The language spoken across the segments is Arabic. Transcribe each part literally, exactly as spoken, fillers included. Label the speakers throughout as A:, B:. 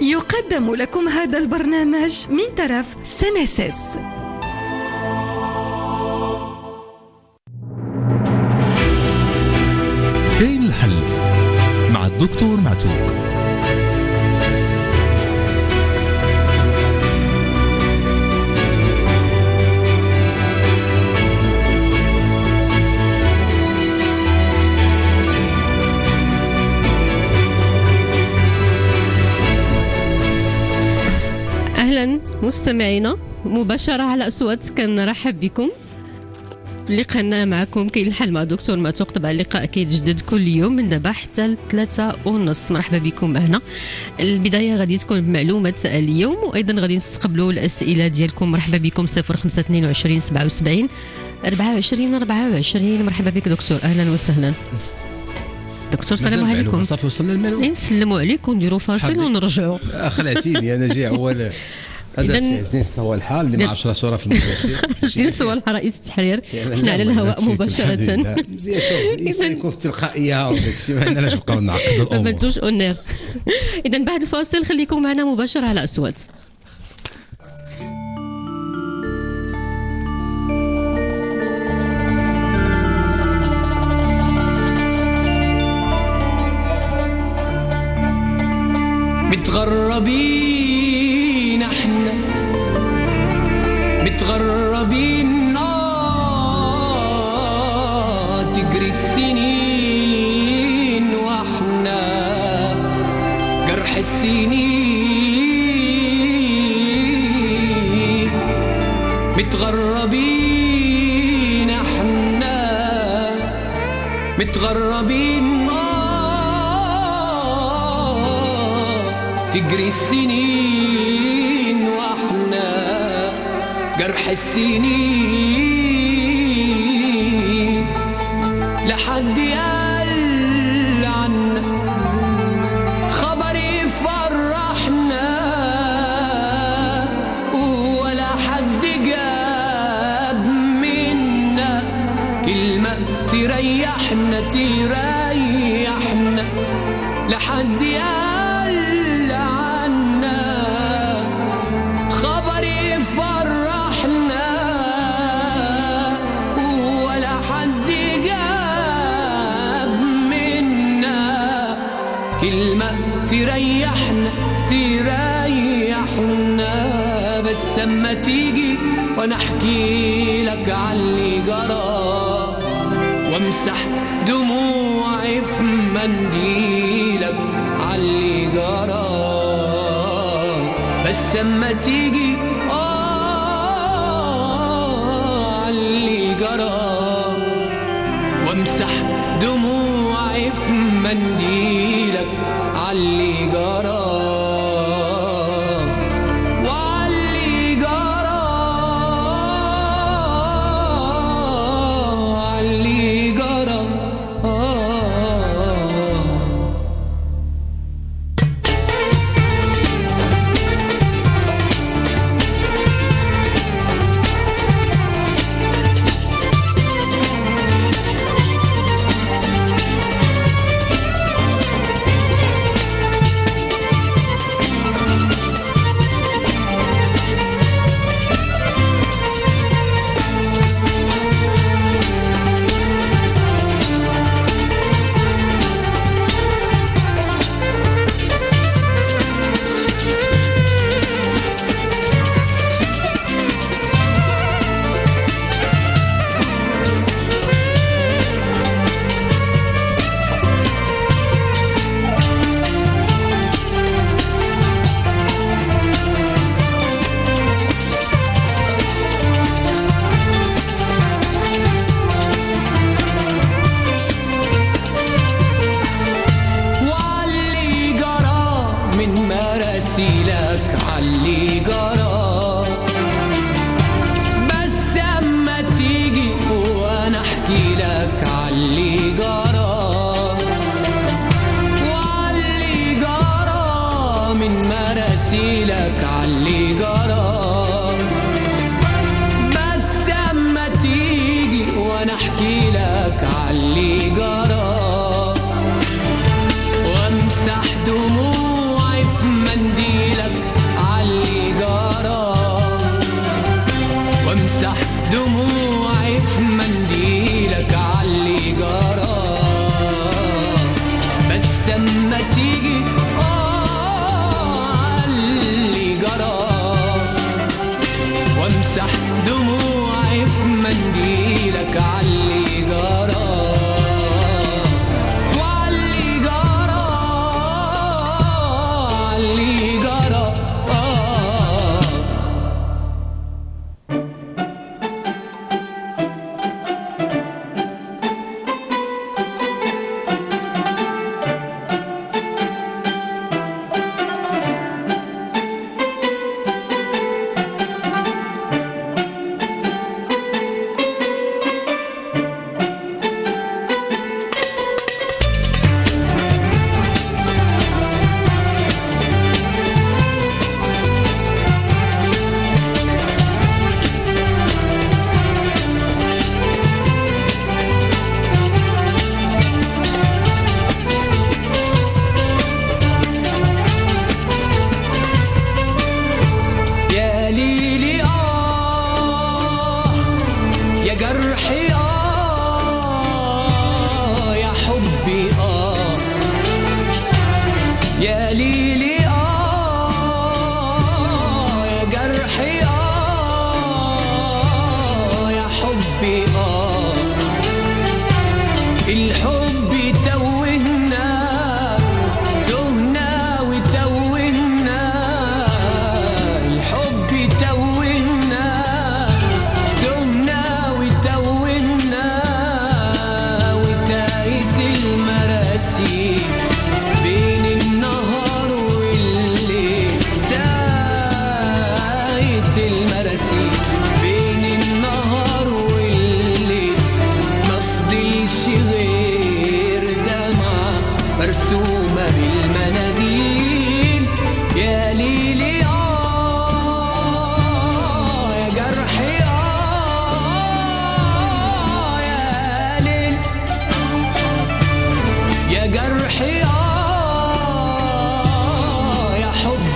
A: يقدم لكم هذا البرنامج من طرف سنسس.
B: كاين الحل مع الدكتور معتوق.
C: أهلا مستمعينا مباشرة على أصوات، كنرحب بكم لقاءنا معكم كاين الحل مع دكتور معتوق. طبعا اللقاء كيتجدد كل يوم من دابا حتى ثلاثة ونص. مرحبا بكم معنا. البداية غادي تكون بمعلومة اليوم، وأيضا غادي نستقبلوا الأسئلة ديالكم. مرحبا بكم صفر خمسة اثنين وعشرين سبعة وسبعين أربعة وعشرين أربعة وعشرين. مرحبا بك دكتور، أهلا وسهلا دكتور. السلام عليكم.
D: صافي وصلنا المعلومة.
C: نسلموا عليكم، نديروا فاصل ونرجعوا.
D: خلعتيني انا جاي اول هذا زين سوا الحال اللي ما عرفش راه صوره في المدرسه
C: زين سوا الحال رئيس التحرير. حنا على الهواء مباشره.
D: مزيان شوف الانسان يكون في التلقائيه وداك الشيء، ما عندناش نبقاو نعقدوا الامور.
C: ما بدلوش اونير. اذا بعد الفاصل خليكم معنا مباشره على اصوات.
E: متغربين احنا متغربين، آه تجري السنين واحنا جرح السنين. متغربين احنا متغربين، تجري السنين واحنا جرح السنين. لحد قال عنا خبر يفرحنا، ولا حد جاب منا كلمة تريحنا تريحنا. لحد قال خبر يفرحنا، ولا حد جاب منا كلمة تريحنا تريحنا. بس اما تيجي وانا احكي لك عاللي جرى، وامسح دموعي في منديلك عاللي جرى. بس اما تيجي اه اللي جرى، وامسح دموعي في منديلك عاللي جرى وعاللي جرى عاللي جرى. مراسيلك عاللي جرى، بس اما تيجي وانا احكي لك عاللي جرى، وامسح دموعي في منديل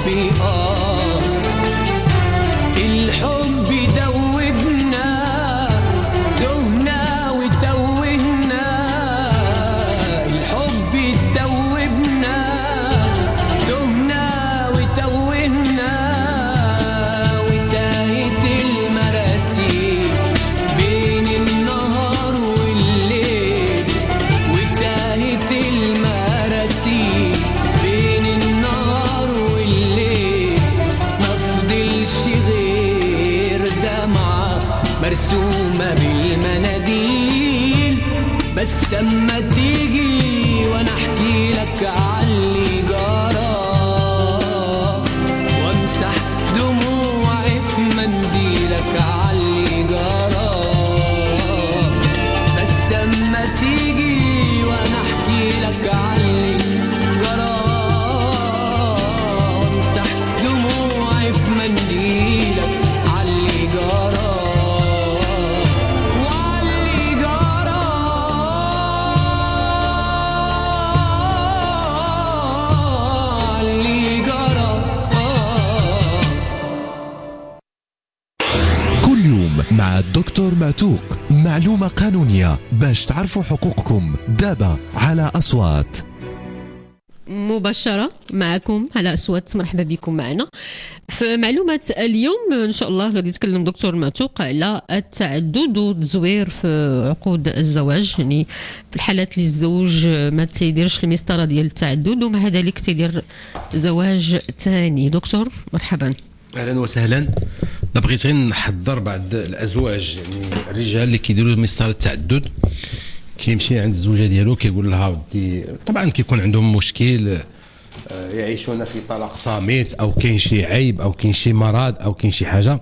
E: حبي آه الحب دوبنا تهنا وتوهنا الحب دوبنا تهنا وتوهنا وتاهت المراسي بين النهار والليل وتاهت المراسي بين النهار والليل مفضلش غير دمعة مرسومة بالمناديل بس اما تيجي وانا احكي لك عاللي جرى وامسح دموعي في منديلك عاللي جرى بس اما تيجي وانا احكي لك عاللي جرى وامسح دموعي في منديلك عاللي جرى وعاللي جرى عاللي جرى
B: كل يوم مع الدكتور معتوق معلومة قانونية باش تعرفوا حقوقكم دابا على أصوات.
C: مباشرة معكم على أصوات. مرحبا بكم معنا في معلومة اليوم. إن شاء الله غادي يتكلم دكتور معتوق على التعدد والتزوير في عقود الزواج، يعني في الحالات اللي الزوج ما تيديرش المسطرة ديال التعدد ومع ذلك تيدير زواج ثاني. دكتور مرحبا.
D: اهلا وسهلا. لا بغيت غير نحضر بعض الازواج، يعني الرجال اللي كيديروا مسطره التعدد كيمشي عند الزوجه ديالو كيقول لها ودي، طبعا كيكون عندهم مشكل يعيشون في طلاق صامت او كاين شي عيب او كاين شي مرض او كاين شي حاجه.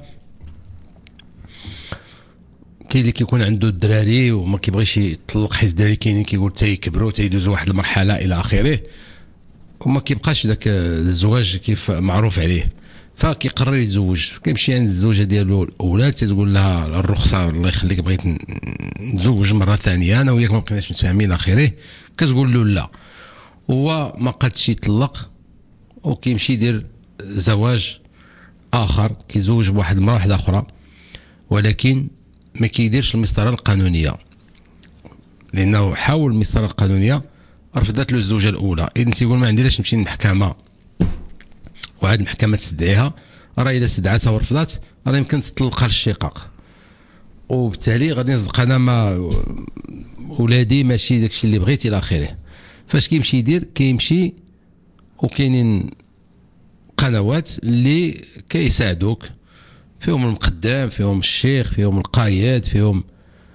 D: كاين اللي كيكون عنده الدراري وما كيبغيش يطلق، حيت الدراري كاينين كيقول تيكبروا تيدوزوا واحد المرحله الى اخره وما كيبقاش داك الزواج كيف معروف عليه، فكيقرر يتزوج. كيمشي عند الزوجه ديالو الاولى تتقول لها الرخصه الله يخليك بغيت نتزوج مره ثانيه انا وياك ما بقيناش متفاهمين الى اخره. كتقول له لا، هو ما قادش يطلق وكيمشي يدير زواج اخر، كيزوج بواحد المراه واحده اخرى، ولكن ما كيديرش المسطره القانونيه لانه حاول المسطره القانونيه رفضت له الزوجه الاولى. اذا تيقول ما عندي علاش نمشي للمحكمه وعاد المحكمه تستدعيها، راه الا استدعتها ورفضت راه يمكن تطلقها للشقاق، وبالتالي غادي نصدق انا ما ولادي ماشي داكشي اللي بغيت الى اخره. فاش كيمشي يدير كيمشي وكاينين قنوات اللي كيساعدوك، فيهم المقدم فيهم الشيخ فيهم القايد فيهم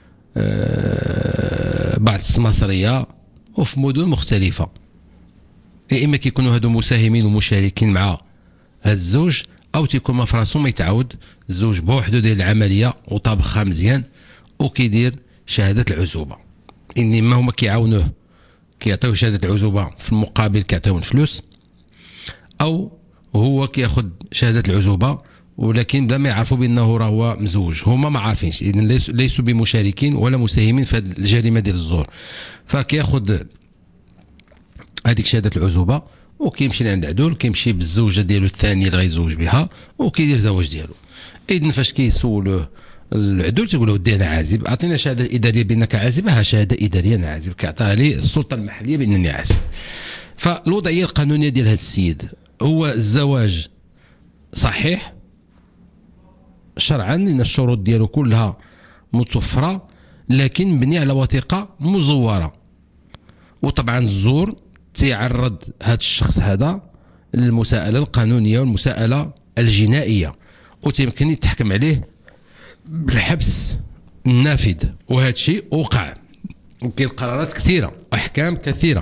D: آه بعض السماسريه وفي مدن مختلفه. يا اما كيكونوا هادو مساهمين ومشاركين مع هاد الزوج، او تيكون ما فراسو ما يتعاود الزوج بوحدو ديال العمليه وطابخها مزيان وكيدير شهاده العزوبه. انما هما كيعاونوه كيعطيوه شهاده العزوبه في المقابل كيعطيوه الفلوس، او هو كياخذ شهاده العزوبه ولكن بلا ما يعرفوا بانه راه هو مزوج. هما ما عارفينش، اذا ليسوا بمشاركين ولا مساهمين في هذه الجريمه ديال الزور. فكياخذ هذيك شهاده العزوبه وكيمشي لعند عدول، كيمشي بالزوجه ديالو الثانيه اللي غيتزوج بها وكيدير الزواج ديالو. اذا فاش كيسولوه العدول تيقول له ودي انا عازب، اعطينا شهاده اداريه بانك عازب. ها شهاده اداريه انا عازب، كيعطيها ليه السلطه المحليه بانني عازب. فالوضعيه القانونيه ديال هذا السيد هو الزواج صحيح شرعا لان الشروط ديالو كلها متوفره، لكن مبني على وثيقه مزوره. وطبعا الزور تيعرض هذا الشخص هذا للمساءله القانونيه والمساءله الجنائيه، وتيمكن يتحكم عليه بالحبس النافذ. وهذا الشيء وقع، وكاين قرارات كثيره احكام كثيره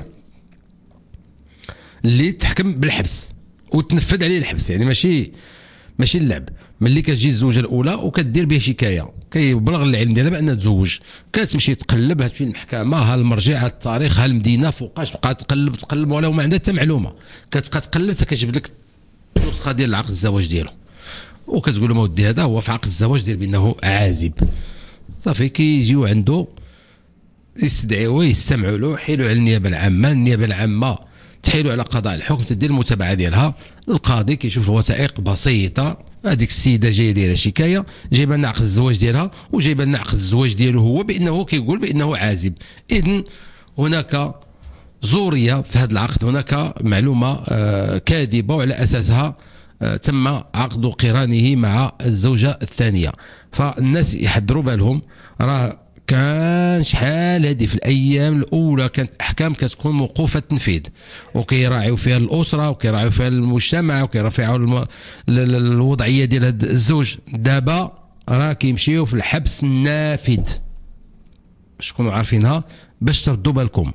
D: اللي تحكم بالحبس وتنفذ عليه الحبس. يعني ماشي ماشي اللعب. ملي كتجي الزوجه الاولى وكدير بها شكايه كيبلغ العلم ديالها بانها تزوج، كتمشي تقلب هاد في المحكمه، ها المرجع ها التاريخ ها المدينه فوقاش، بقى تقلب تقلب ولا ما عندها حتى معلومه، كتبقى تقلب حتى كتجبد لك النسخه ديال عقد الزواج ديالو وكتقول له ودي هذا هو في عقد الزواج ديال بانه عازب. صافي كيجيو عنده يستدعيوه يستمعوا له، يحيلوا على النيابه العامه. النيابه العامه تحيلوا على قضاء الحكم، تدير المتابعه ديالها. القاضي كيشوف الوثائق بسيطه، هذيك السيده جايه دايره شكايه، جايبه لنا عقد الزواج ديالها وجايبه لنا عقد الزواج ديالو هو بانه كيقول بانه عازب. اذن هناك زوريه في هذا العقد، هناك معلومه آه كاذبه وعلى اساسها آه تم عقد قرانه مع الزوجه الثانيه. فالناس يحضروا بالهم، راه كان شحال هذه في الايام الاولى كانت احكام كتكون موقوفه التنفيذ، وكيراعيو فيها الاسره وكيراعيو فيها المجتمع وكيرفعوا الم... الوضعيه ديال هذا الزوج. دابا راه كيمشيو في الحبس النافذ، باش تكونوا عارفينها باش تردوا بالكم.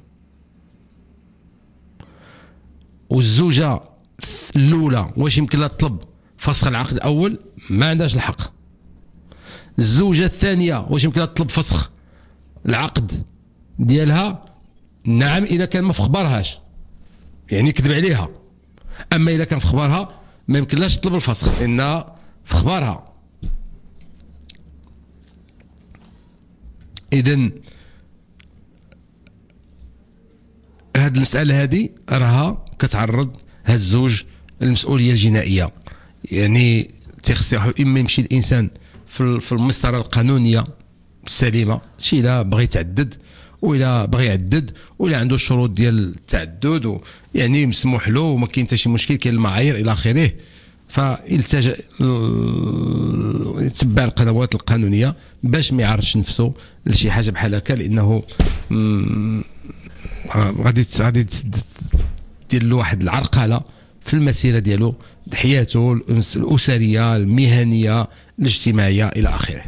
D: والزوجه الاولى واش يمكن لها تطلب فسخ العقد الاول؟ ما عندهاش الحق. الزوجه الثانيه واش يمكن لها تطلب فسخ العقد ديالها؟ نعم، اذا كان ما في خبرهاش، يعني كذب عليها. اما اذا كان في خبرها ما يمكنلاش تطلب الفسخ لانها في خبرها. اذن هذه المساله هذه راها كتعرض هذا الزوج للمسؤوليه الجنائيه. يعني تيخصو اما يمشي الانسان في المسطره القانونيه السليمه، شي الا بغى يتعدد وإلا بغى يعدد وإلا عنده الشروط ديال التعدد يعني مسموح له وما كاين حتى شي مشكل، كاين المعايير الى اخره، فيلتجئ يتبع القنوات القانونيه باش ما يعرضش نفسه لشي حاجه بحال هكا، لانه غادي غادي دير له واحد العرقله في المسيره ديالو، حياته الاسريه المهنيه الاجتماعيه الى اخره.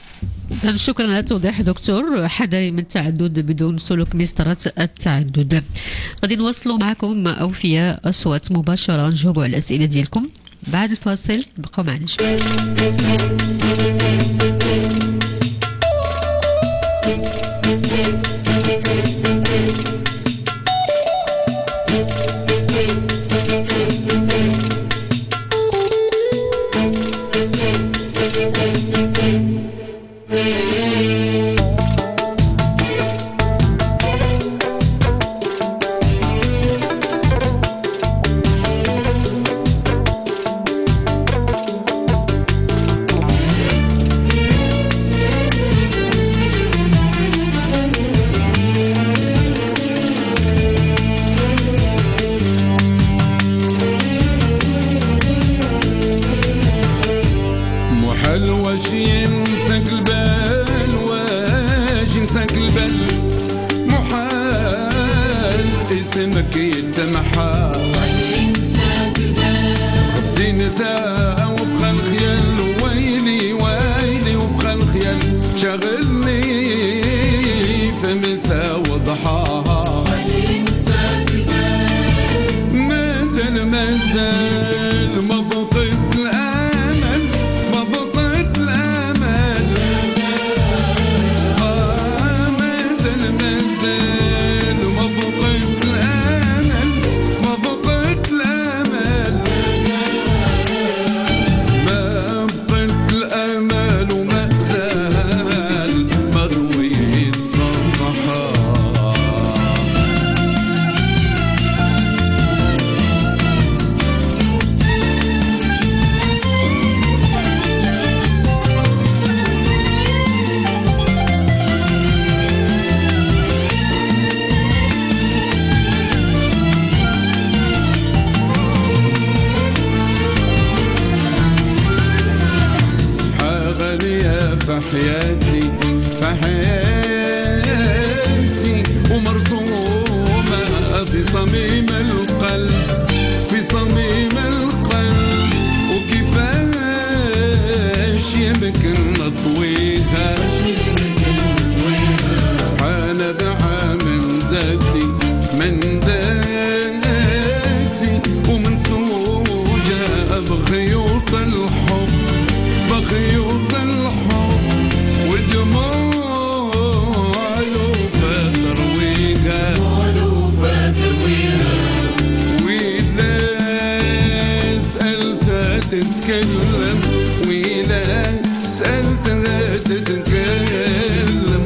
C: شكرا على التوضيح دكتور. حذري من التعدد بدون سلوك مسطرة التعدد. غادي نواصلوا معكم أوفياء أصوات مباشرة، نجاوبوا على الأسئلة ديالكم بعد الفاصل. بقوا معنا شوي.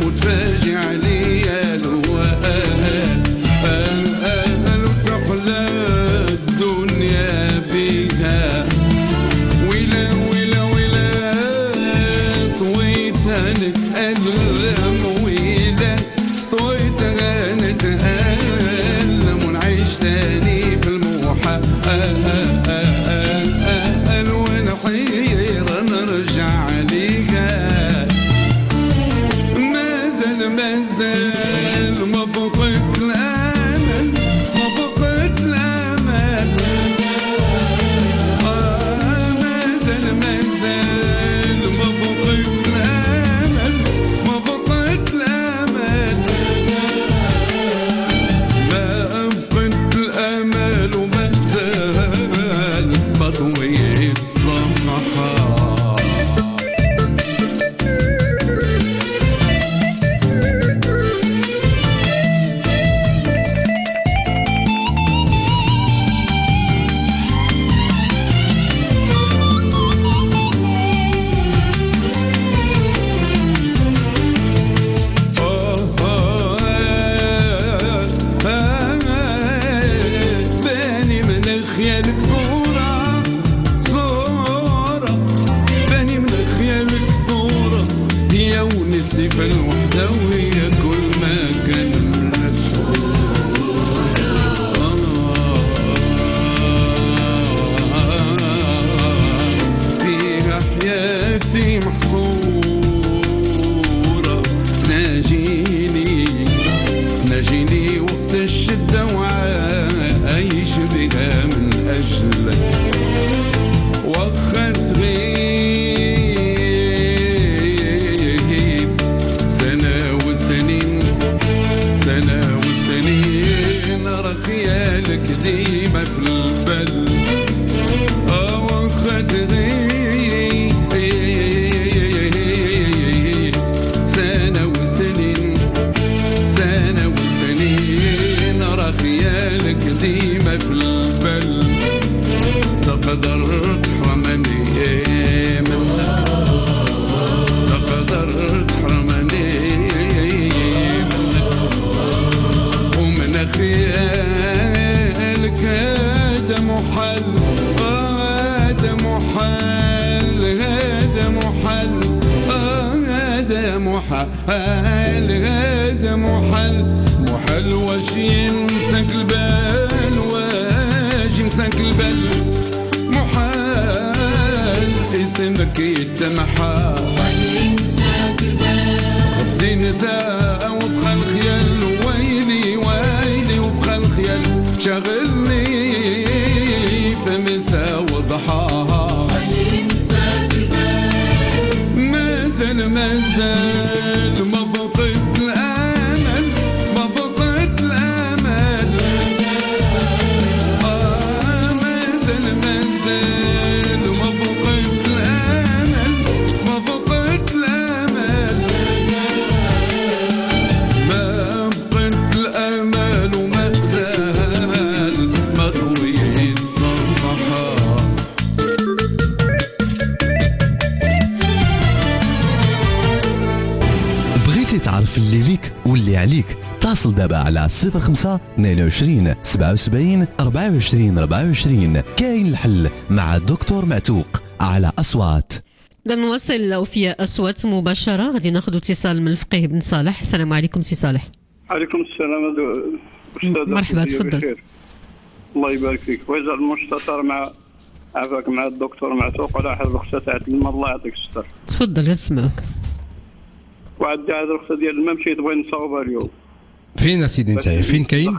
F: وتفاجئ عليا الوقت، قالوا تحلم مطوية الصفحة. خيالك صورة صورة باني من خيالك صورة هي ونسي في الوحدة وهي كل ما كان من فيها حياتي محصورة. ناجيني ناجيني وقت الشدة وعايش بها من أجلك وخت غيب سنة وسنين سنة وسنين راه خيالك ديما في البال وخت غيب سنة وسنين سنة وسنين راه خيالك ديما في البال تقدر تحرمني منك تقدر تحرمني منك ومن خيالك هذا محال هذا محال هذا محال هذا محال هذا محال محال واش يمسك البال واش يمسك البال محال اسمك يتمحى غبتي نتا وبقى الخيال ويلي ويلي وبقى الخيال شغلني فمسا وضحاها مازال مازال ما فقدت الامل ما فقدت الامل آه مازال مازال ما فقدت الامل ما فقدت الامل ما فقدت الامل وما زال مطوية الصفحة.
B: بغيتي تعرف اللي ليك واللي عليك اتصل دابا على صفر خمسة اثنين وعشرين سبعة وسبعين أربعة وعشرين أربعة وعشرين. كاين الحل مع الدكتور معتوق على أصوات.
C: نواصل وفي أصوات مباشرة. غادي ناخذ اتصال من الفقيه بن صالح. السلام عليكم سي صالح.
G: عليكم السلام أستاذ.
C: مرحبا تفضل.
G: الله يبارك فيك. وجه المستشار مع عفاك مع الدكتور معتوق على حد الرخصة تاع الماء. الله يعطيك الستر.
C: تفضل نسمعك.
G: وعندي هذه الرخصة ديال الماء مشيت بغيت نصاوبها اليوم.
D: فين اسيدي انت فين كاين؟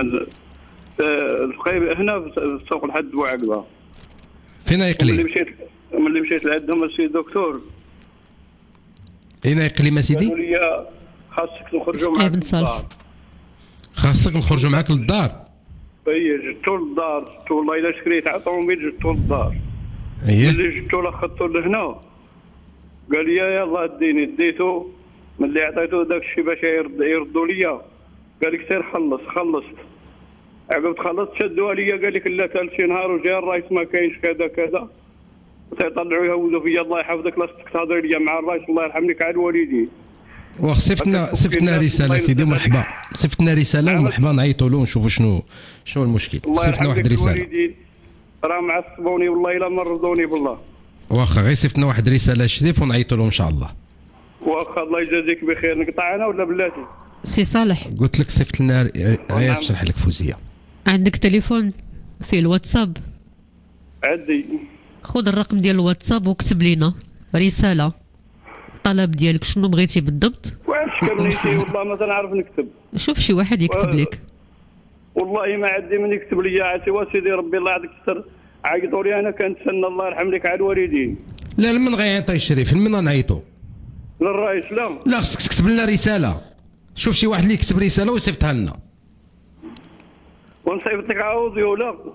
G: الفقيه هنا في سوق الحد بوعقبة.
D: فين يقلي؟
G: ملي مشيت ملي مشيت لعندهم السي الدكتور.
D: اين يقلي اسيدي؟
G: قالوا لي خاصك نخرجوا معك للدار.
D: خاصك نخرجوا معك للدار.
G: اي جبتو للدار جبتو والله الا شريت على طوموبيل جبتو للدار.
D: اييه
G: ملي جبتو لخطو لهنا قال لي يلاه ديني ديتو. ملي عطيتو داك الشيء باش يردوا ليا قال لك سير خلص. خلصت عقب خلصت شدوها ليا قال لك لا ثالث نهار وجا الرئيس ما كاينش كذا كذا وتيطلعوا يهودوا فيا. الله يحفظك لاصتك تهضر ليا مع الرئيس الله يرحم لك على الوالدين.
D: وصفتنا صفتنا رساله سيدي مرحبا. صفتنا رساله ومرحبا نعيطوا له ونشوفوا شنو شنو المشكل. صفتنا واحد رساله
G: راه معصبوني والله الا مرضوني بالله.
D: واخا غير صفتنا واحد رساله شريف ونعيطوا له ان شاء الله.
G: واخا الله يجازيك بخير. نقطع انا ولا بلاتي؟
C: سي صالح
D: قلت لك صيفط لنا غير تشرح لك فوزيه.
C: عندك تليفون فيه الواتساب؟
G: عندي.
C: خذ الرقم ديال الواتساب وكتب لنا رساله الطلب ديالك شنو بغيتي بالضبط.
G: واش كمليتي والله ما تنعرف نكتب.
C: شوف شي واحد يكتب و... لك.
G: والله ما عندي من يكتب لي عاتي وسيدي ربي الله يعطيك الستر. عيطوا لي انا كنتسنى الله يرحم لك على الوالدين.
D: لا لمن غيعيط الشريف لمن نعيطوا؟
G: للرئيس. لا
D: لا خصك تكتب لنا رساله. شوف شي واحد اللي يكتب رساله ويصيفطها لنا.
G: ونصيفط لك عاودي ولا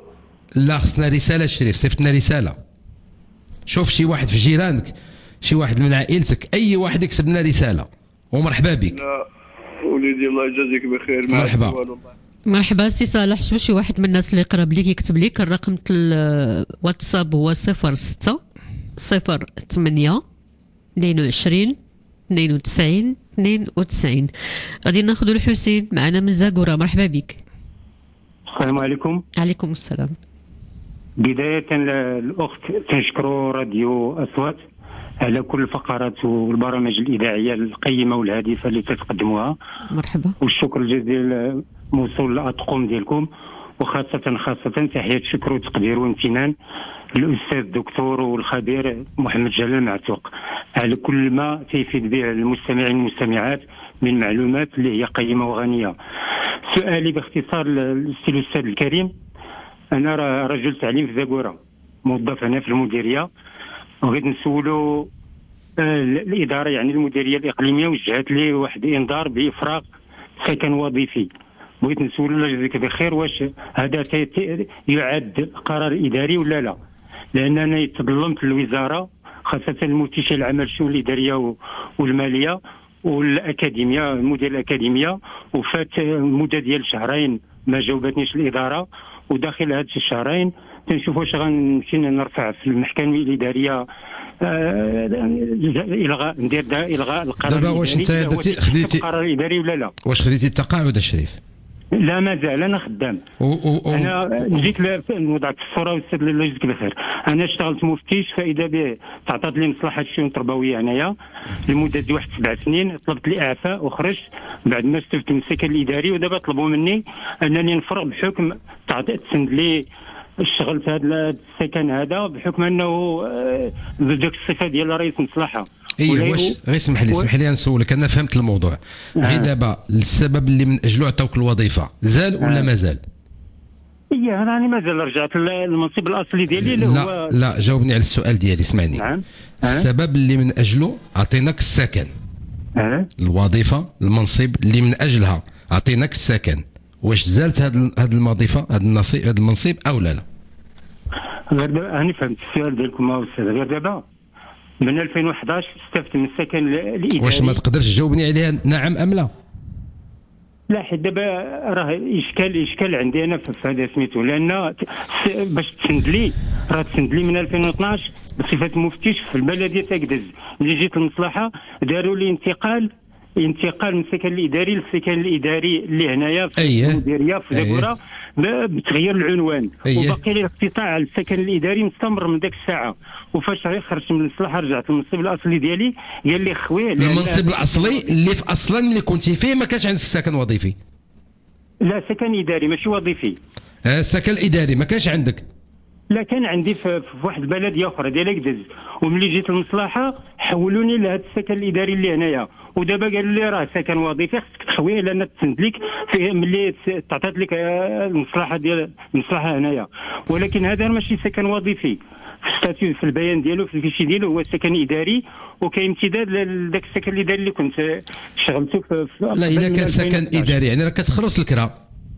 D: لا خصنا رساله شريف، صيفط لنا رساله. شوف شي واحد في جيرانك، شي واحد من عائلتك، اي واحد يكتب لنا رساله ومرحبا بك.
G: لا وليدي الله يجازيك بخير.
D: مرحبا.
C: مرحبا سي صالح. شوف شي واحد من الناس اللي قرب ليك يكتب لك. الرقم الواتساب هو صفر ستة صفر ثمانية اثنين وعشرين اثنين وتسعين اثنين وتسعين. غادي ناخذ الحسين معنا من زاكورا. مرحبا بك.
H: السلام عليكم.
C: عليكم السلام.
H: بداية الأخت تنشكروا راديو أصوات على كل الفقرات والبرامج الإذاعية القيمة والهادفة اللي تتقدموها.
C: مرحبا.
H: والشكر الجزيل موصول للأطقم ديالكم، وخاصة خاصة تحية شكر وتقدير وامتنان للأستاذ الدكتور والخبير محمد جلال معتوق على كل ما تيفيد به المستمعين والمستمعات من معلومات اللي هي قيمة وغنية. سؤالي باختصار للسي الأستاذ الكريم، أنا رجل تعليم في زاكورا، موظف هنا في المديرية، وغيت نسولو الإدارة يعني المديرية الإقليمية وجهت لي واحد إنذار بإفراغ سكن وظيفي. بغيت نسولو الله يجزيك بخير، واش هذا يعد قرار إداري ولا لا؟ لأن أنا تظلمت الوزارة خاصة المفتشة العمل الشؤون الإدارية والمالية والأكاديمية، المدير الأكاديمية، وفات مدة ديال شهرين ما جاوبتنيش الإدارة، وداخل هاد الشهرين تنشوف واش غنمشي نرفع في المحكمة الإدارية الغاء ندير الغاء القرار.
D: دابا واش انت درتي خديتي
H: القرار الاداري ولا لا؟
D: واش خديتي التقاعد الشريف؟
H: لا مازال انا خدام.
D: و و و
H: انا جيت وضعت الصوره واستاذ الله يجزيك بخير. انا اشتغلت مفتش، فاذا به تعطات لي مصلحه الشؤون التربويه هنايا لمده ديال واحد سبع سنين، طلبت لي اعفاء وخرجت بعد ما استفدت من السكن الاداري، ودابا طلبوا مني انني نفرغ بحكم تسند لي اشتغلت في هذا السكن هذا بحكم انه بدك الصفه ديال رئيس مصلحه.
D: ايوا واش غير اسمح لي اسمح لي نسولك، انا فهمت الموضوع. غير آه. دابا السبب اللي من اجله عطاوك الوظيفه زال آه. ولا مازال؟ اي
H: راني مازال رجعت للمنصب الاصلي ديالي اللي
D: لا
H: هو.
D: لا جاوبني على السؤال ديالي، اسمعني.
H: نعم. آه.
D: السبب اللي من اجله عطيناك السكن.
H: آه.
D: الوظيفه المنصب اللي من اجلها عطيناك السكن، واش زالت هذه هذه الوظيفه هذا النصيب هذا المنصب او لا لا؟
H: غير دابا انا فهمت السؤال ديالكم استاذ. غير دابا من ألفين وأحد عشر استفدت من السكن الاداري.
D: واش ما تقدرش تجاوبني عليها نعم ام لا؟
H: لا حيت دابا راه اشكال اشكال عندي انا في هذا سميتو، لان باش تسند لي راه تسند لي من ألفين واثناش بصفه مفتش في البلديه تاكدز. ملي جيت للمصلحه داروا لي انتقال انتقال من السكن الاداري للسكن الاداري اللي هنايا في
D: أيه.
H: المديريه في زاكورا أيه. بتغيير العنوان. أيه. وباقي لي الاقتطاع على السكن الاداري مستمر من ذاك الساعه، وفاش خرجت من المصلحه رجعت للمنصب الاصلي ديالي قال لي خويا
D: المنصب الاصلي اللي في اصلا ملي كنتي فيه ما كانش عندك سكن وظيفي.
H: لا سكن اداري ماشي وظيفي.
D: آه السكن الاداري ما كانش عندك؟
H: لا كان عندي في, في واحد البلديه اخرى ديال اكدز، وملي جيت للمصلحه حولوني لهذا السكن الاداري اللي هنايا، ودابا قالوا لي راه سكن وظيفي خصك تخويه لان تسند لك فيه ملي تعطات لك المصلحه ديال المصلحه هنايا، ولكن هذا ماشي سكن وظيفي. في في البيان ديالو في الفيشي ديالو هو سكن اداري، وكاين امتداد لذاك السكن الاداري اللي كنت شغلته في, في
D: لا الا كان سكن اداري يعني راه كتخلص الكرا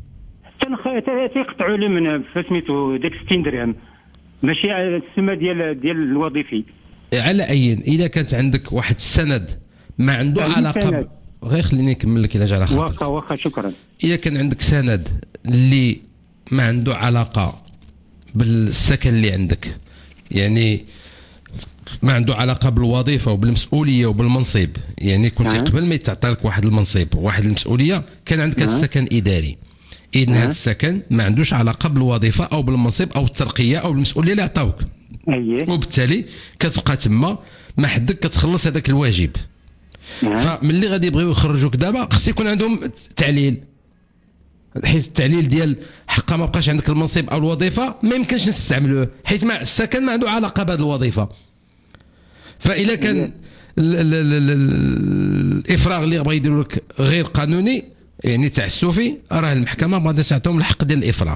H: تيقطعوا لي من فسميتو داك ستين درهم ماشي السمه ديال ديال الوظيفي.
D: على اي اذا كانت عندك واحد السند ما عنده علاقه، غير خليني نكمل لك الا جا على خاطرك.
H: واخا واخا شكرا.
D: اذا كان عندك سند اللي ما عنده علاقه بالسكن اللي عندك، يعني ما عنده علاقه بالوظيفه وبالمسؤوليه وبالمنصب، يعني كنت أه. قبل ما يتعطى لك واحد المنصب واحد المسؤوليه كان عندك هذا أه. السكن اداري، اذا هذا السكن ما عندوش علاقه بالوظيفه او بالمنصب او الترقيه او المسؤوليه اللي عطاوك.
H: اييه.
D: وبالتالي كتبقى تما ما حدك كتخلص هذاك الواجب. أه. فملي غادي يبغيو يخرجوك دابا خص يكون عندهم تعليل، حيت التعليل ديال حقا ما بقاش عندك المنصب او الوظيفه ما يمكنش نستعملوه، حيت ما السكن ما عنده علاقه بهذه الوظيفه. فإلا كان الافراغ اللي بغا يديروا لك غير قانوني يعني تعسفي، راه المحكمه ما غاديش تعطيهم الحق ديال الافراغ.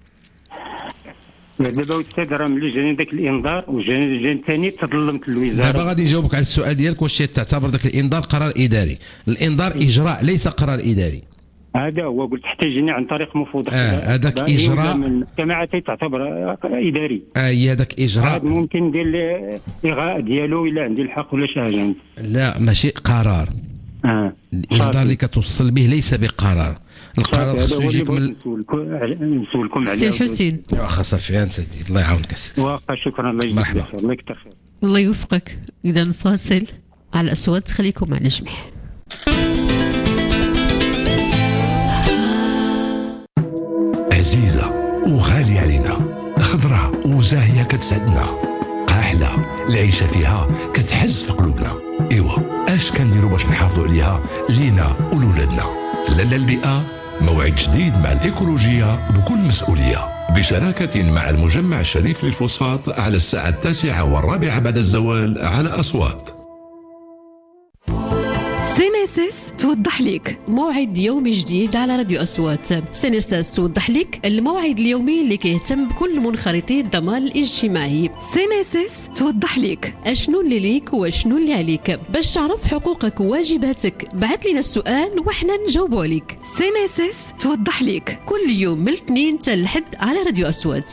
H: دابا استاذ راه ملي جاني ذاك الانذار وجاني جاني ثاني تظلمت الوزاره.
D: دابا غادي نجاوبك على السؤال ديالك واش تعتبر ذاك الانذار قرار اداري. الانذار اجراء ليس قرار اداري.
H: هذا هو قلت احتاجني عن طريق مفوض
D: آه، هذاك إجراء-
H: من كما تعتبر اداري.
D: آه هي هذاك اجراء.
H: عاد ممكن ندير الاغاء ديالو الا عندي الحق ولا شي حاجه.
D: لا ماشي قرار.
H: اه
D: الإصدار اللي كتوصل به ليس بقرار. القرار
H: هذا
D: خصو
H: هو اللي
D: يجيك
H: بغيت
D: من
H: نسولكم نسولكم
C: سي
H: عليه.
C: حسين،
D: واخا صافي سيدي، الله يعاونك سيدي.
H: واخا شكرا، الله يجزيك
D: مرحبا.
H: بخير، الله يكثر خير.
C: الله يوفقك. إذا فاصل على الأصوات، خليكم معنا جميع.
I: عزيزة وغالية علينا، خضرة وزاهية كتسعدنا، قاحلة العيشة فيها كتحز في قلوبنا. ايوا اش كنديروا باش نحافظوا عليها لينا ولولادنا؟ لالا البيئة موعد جديد مع الإيكولوجية بكل مسؤولية، بشراكة مع المجمع الشريف للفوسفات على الساعة التاسعة والرابعة بعد الزوال على أصوات.
A: سينيسيس توضح لك.
C: موعد يومي جديد على راديو أصوات. سينيساس توضح لك الموعد اليومي اللي كيهتم بكل منخرطي الضمان الاجتماعي.
A: سينيسيس توضح لك.
C: اشنو اللي ليك واشنو اللي عليك. باش تعرف حقوقك وواجباتك بعث لنا السؤال وحنا نجاوبوا عليك.
A: سينيسيس توضح لك.
C: كل يوم من الاثنين حتى الحد على راديو أصوات.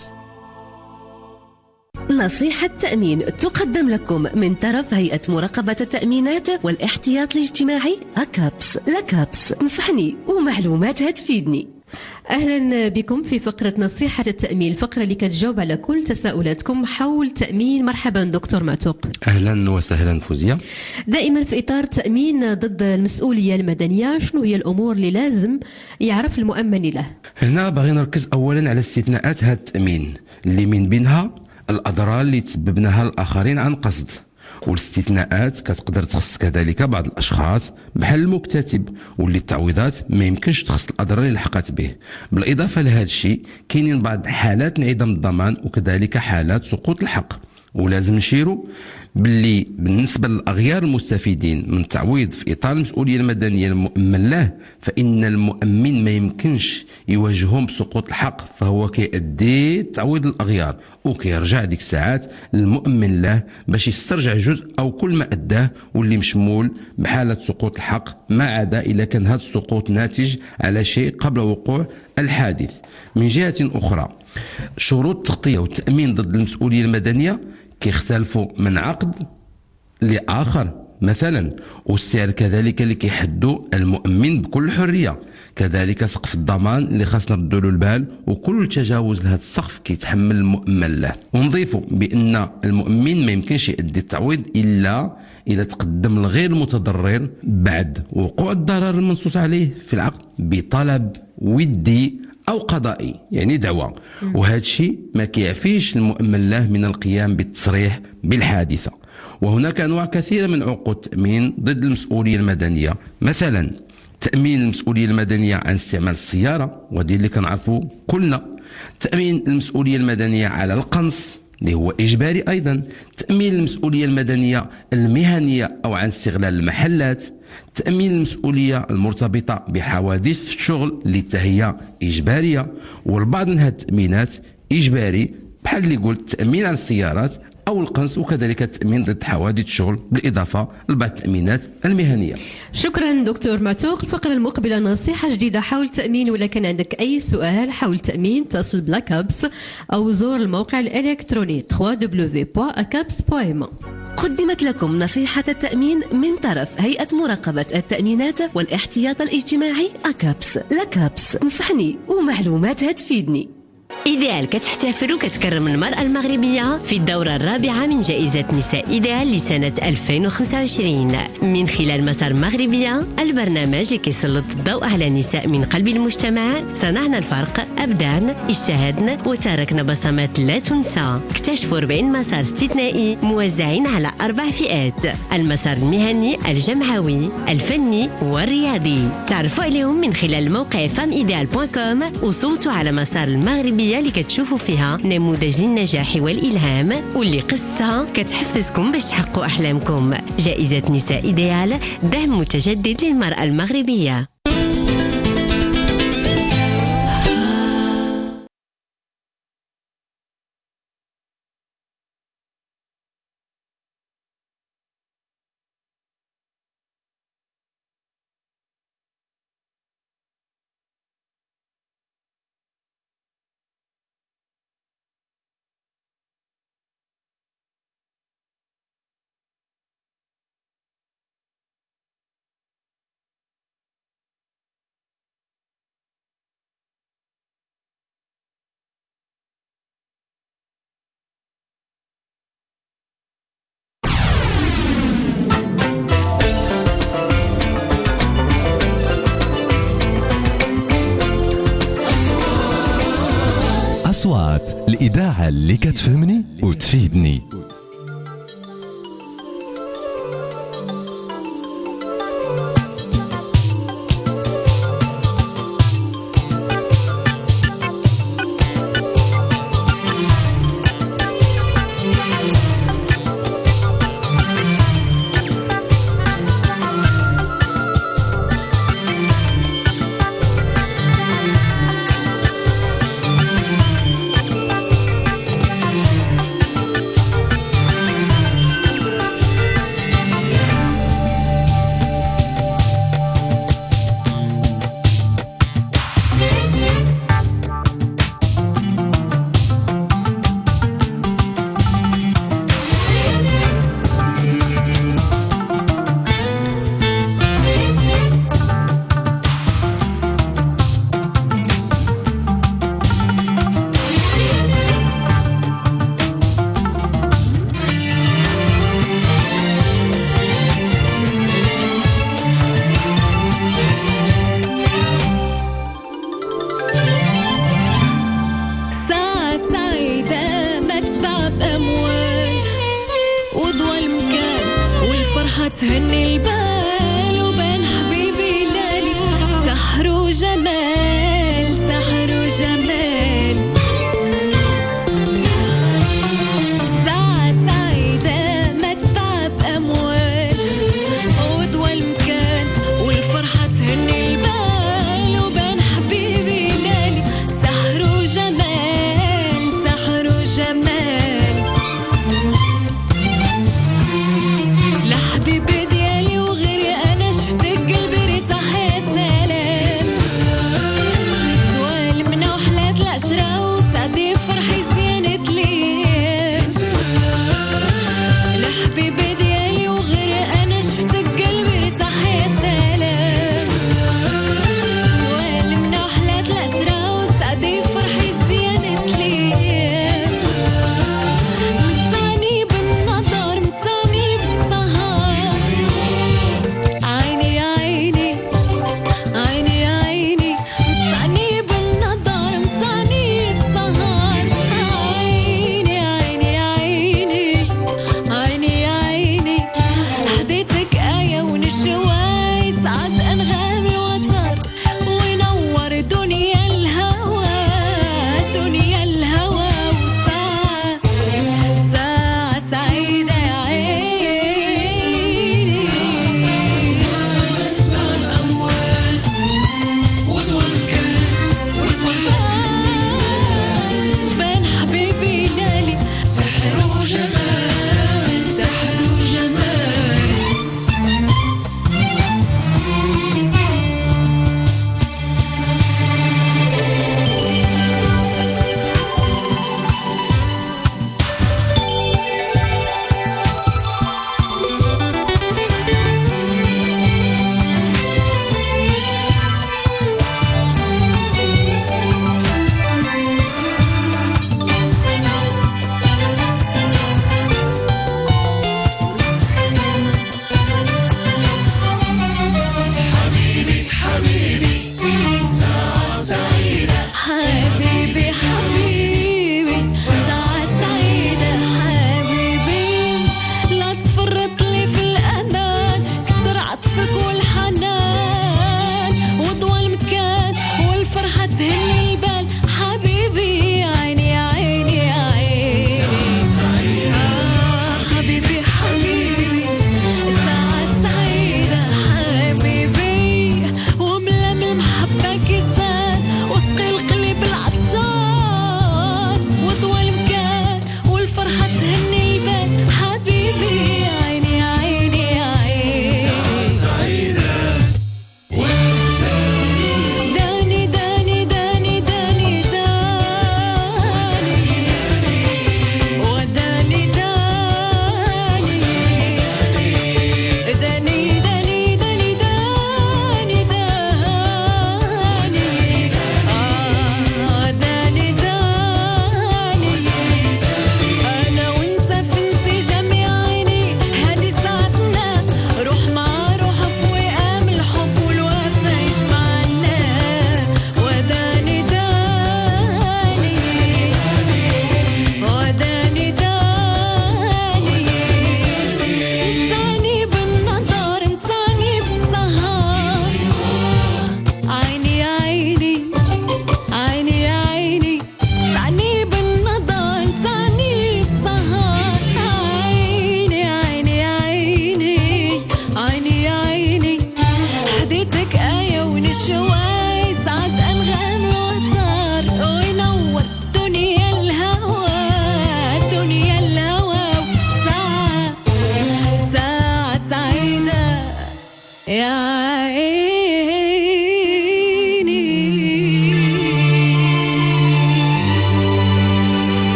J: نصيحة تأمين تقدم لكم من طرف هيئة مراقبة التأمينات والاحتياط الاجتماعي أكابس. لكابس نصحني ومعلومات هتفيدني.
C: اهلا بكم في فقره نصيحه التامين، الفقره اللي كتجاوب على كل تساؤلاتكم حول تامين. مرحبا دكتور معتوق.
D: اهلا وسهلا فوزيه.
C: دائما في اطار التامين ضد المسؤوليه المدنيه، شنو هي الامور اللي لازم يعرف المؤمن له؟
D: هنا باغي نركز اولا على استثناءات هذا التامين اللي من بينها الاضرار اللي تسببناها الاخرين عن قصد، والاستثناءات كتقدر تخص كذلك بعض الاشخاص بحال المكتتب، واللي التعويضات ما يمكنش تخص الاضرار اللي لحقت به. بالاضافه لهذا الشيء كاينين بعض حالات انعدام الضمان وكذلك حالات سقوط الحق. ولازم نشيروا باللي بالنسبه للاغيار المستفيدين من التعويض في اطار المسؤوليه المدنيه المؤمن له، فان المؤمن ما يمكنش يواجههم بسقوط الحق، فهو كيأدي تعويض الاغيار وكيرجع ديك الساعات للمؤمن له باش يسترجع جزء او كل ما اداه واللي مشمول بحاله سقوط الحق، ما عدا اذا كان هذا السقوط ناتج على شيء قبل وقوع الحادث. من جهه اخرى شروط التغطيه والتامين ضد المسؤوليه المدنيه كيختلفوا من عقد لآخر مثلا، والسعر كذلك اللي كيحدوا المؤمن بكل حريه، كذلك سقف الضمان اللي خاصنا نردوا له البال، وكل تجاوز لهذا السقف كيتحمل المؤمن له. ونضيفوا بان المؤمن ما يمكنش يؤدي التعويض الا اذا تقدم لغير المتضرر بعد وقوع الضرر المنصوص عليه في العقد بطلب ودي أو قضائي، يعني دعوة، وهذا الشيء ما كيعفيش المؤمن له من القيام بالتصريح بالحادثة. وهناك أنواع كثيرة من عقود التأمين ضد المسؤولية المدنية، مثلا تأمين المسؤولية المدنية عن استعمال السيارة، ودي اللي كنعرفوا كلنا. تأمين المسؤولية المدنية على القنص اللي هو إجباري أيضا. تأمين المسؤولية المدنية المهنية أو عن استغلال المحلات. تأمين المسؤولية المرتبطة بحوادث الشغل اللي هي إجبارية، والبعض من هذه التأمينات إجباري بحال اللي قلت تأمين على السيارات أو القنص، وكذلك التأمين ضد حوادث الشغل بالإضافة لبعض التأمينات المهنية.
C: شكرا دكتور معتوق. الفقرة المقبلة نصيحة جديدة حول التأمين، ولا كان عندك أي سؤال حول التأمين اتصل بلاكابس أو زور الموقع الإلكتروني دبليو دبليو دبليو دوت أكابس دوت إم.
J: قدمت لكم نصيحة التأمين من طرف هيئة مراقبة التأمينات والاحتياط الاجتماعي أكابس. لكابس نصحني ومعلومات هتفيدني.
K: إيديال كتحتفل وكتكرم المرأة المغربية في الدورة الرابعة من جائزة نساء إيديال لسنة ألفين وخمسة وعشرين من خلال مسار مغربية، البرنامج اللي كيسلط الضوء على نساء من قلب المجتمع. صنعنا الفرق، أبدعنا، اجتهدنا وتركنا بصمات لا تنسى. اكتشفوا أربعين مسار استثنائي موزعين على أربع فئات: المسار المهني، الجمعوي، الفني والرياضي. تعرفوا عليهم من خلال موقع فام إيديال دوت كوم وصوتوا على مسار المغربية اللي كتشوفوا فيها نموذج للنجاح والإلهام، واللي قصها كتحفزكم باش تحققوا أحلامكم. جائزة نساء إيديال، دعم متجدد للمرأة المغربية.
B: أصوات الإذاعة اللي كتفهمني وتفيدني.
L: تهني البال وبين حبيبي لالي سحر وجمال سحر وجمال ساعة سعيدة ما تدفع بأموال ودوى المكان والفرحة تهني البال وبين حبيبي لالي سحر وجمال سحر وجمال لحبيبي ديالي وغيري أنا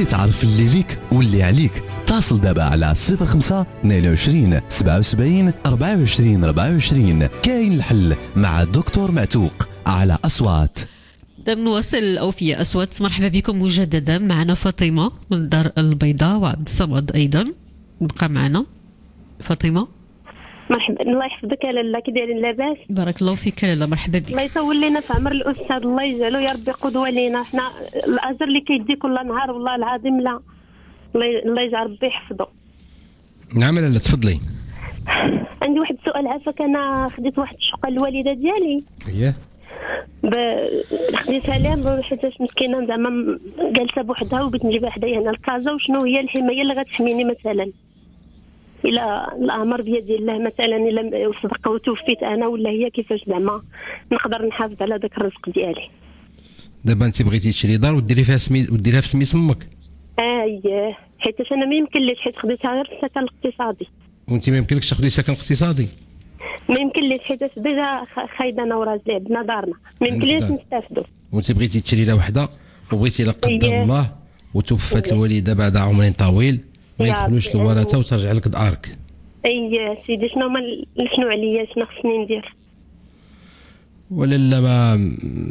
B: تعرف اللي ليك واللي عليك اتصل دابا على صفر خمسة اثنين وعشرين سبعة وسبعين أربعة وعشرين أربعة وعشرين. كاين الحل مع الدكتور معتوق على أصوات.
C: نواصل الأوفياء أصوات. مرحبا بكم مجددا. معنا فاطمة من الدار البيضاء وعبد الصمد أيضا بقى معنا. فاطمة
M: مرحبا. الله يحفظك يا لاله، كي دايرين لاباس؟
C: بارك الله فيك لاله، مرحبا بك.
M: الله يطول لنا في عمر الاستاذ، الله يجعله يا ربي قدوه لينا. حنا الاجر اللي كيدي كل نهار والله العظيم لا، الله الله يجعل ربي يحفظه.
D: نعم لاله تفضلي.
M: عندي واحد السؤال عافاك. انا خديت واحد الشقه الوالده ديالي.
D: اييه
M: ب... خديتها لها حيتاش مسكينه زعما جالسه بوحدها وبغيت نجيبها حدايا هنا الكازا. وشنو هي الحمايه اللي غتحميني مثلا الى الامر بيد الله، مثلا الا صدق وتوفيت انا ولا هي، كيفاش زعما نقدر نحافظ على داك الرزق ديالي؟
D: دابا انت بغيتي تشري دار وديري فيها سمي وديريها في سميت امك؟
M: اييه، حيتاش انا ما يمكنليش، حيت خديتها غير في السكن الاقتصادي.
D: وانت ما يمكنلكش تاخذي سكن اقتصادي؟
M: ما يمكنليش، حيتاش ديجا خايده انا وراسي عندنا دارنا، ما يمكنليش نستافدوا.
D: وانت بغيتي تشري لها وحده وبغيتي لا قدر الله وتوفات الوالده بعد عمر طويل ما يدخلوش الورثه وترجع لك دارك.
M: اي سيدي، شنو هما شنو عليا شنو خصني ندير؟
D: ولا لا ما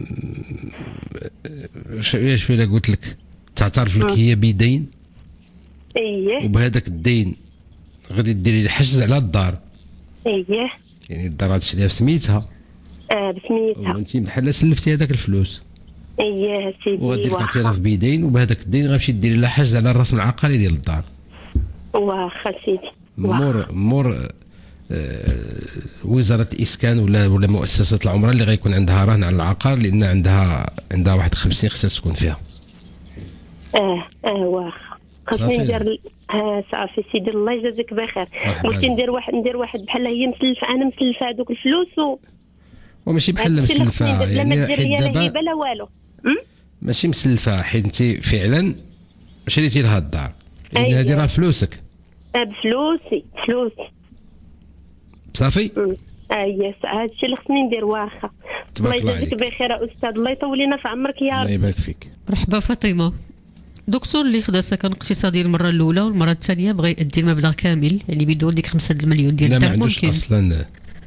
D: ايش ولا قلت لك تعترف لك هي بدين.
M: اييه.
D: وبهذاك الدين غادي ديري الحجز على الدار.
M: اييه.
D: يعني الدار غتشريها بسميتها.
M: اه بسميتها.
D: وانت بحال سلفتي هذاك الفلوس.
M: اييه سيدي.
D: وغادي تعترف بدين، وبهذاك الدين غتمشي ديري لها حجز على الرسم العقاري ديال الدار.
M: واخا سيدي.
D: مور مور آه وزاره الاسكان ولا ولا مؤسسه العمره اللي غيكون عندها رهن على العقار، لان عندها عندها واحد خمسين خصها تسكن فيها.
M: اه اه واخا خاصني ندير. اه صافي سيدي، الله يجازيك بخير. بغيتي ندير واحد ندير واحد بحال هي مسلفه، انا مسلفه هذوك الفلوس و
D: وماشي بحال مسلفه
M: يعني حيت دابا لا والو
D: ماشي مسلفه، حيت انت فعلا شريتي لها الدار، لان هذه راه فلوسك.
M: اه بفلوسي فلوسي
D: صافي.
M: اييه هذا الشيء اللي خصني ندير. واخا الله يجازيك بخير يا استاذ، الله يطول لنا في عمرك يا رب.
D: الله يبارك فيك.
C: مرحبا فاطمه. دكتور اللي خدا سكن اقتصادي المره الاولى والمره الثانيه بغى يأدي المبلغ كامل، يعني بدون ديك خمسة المليون ديال الدعم.
D: ممكن اصلا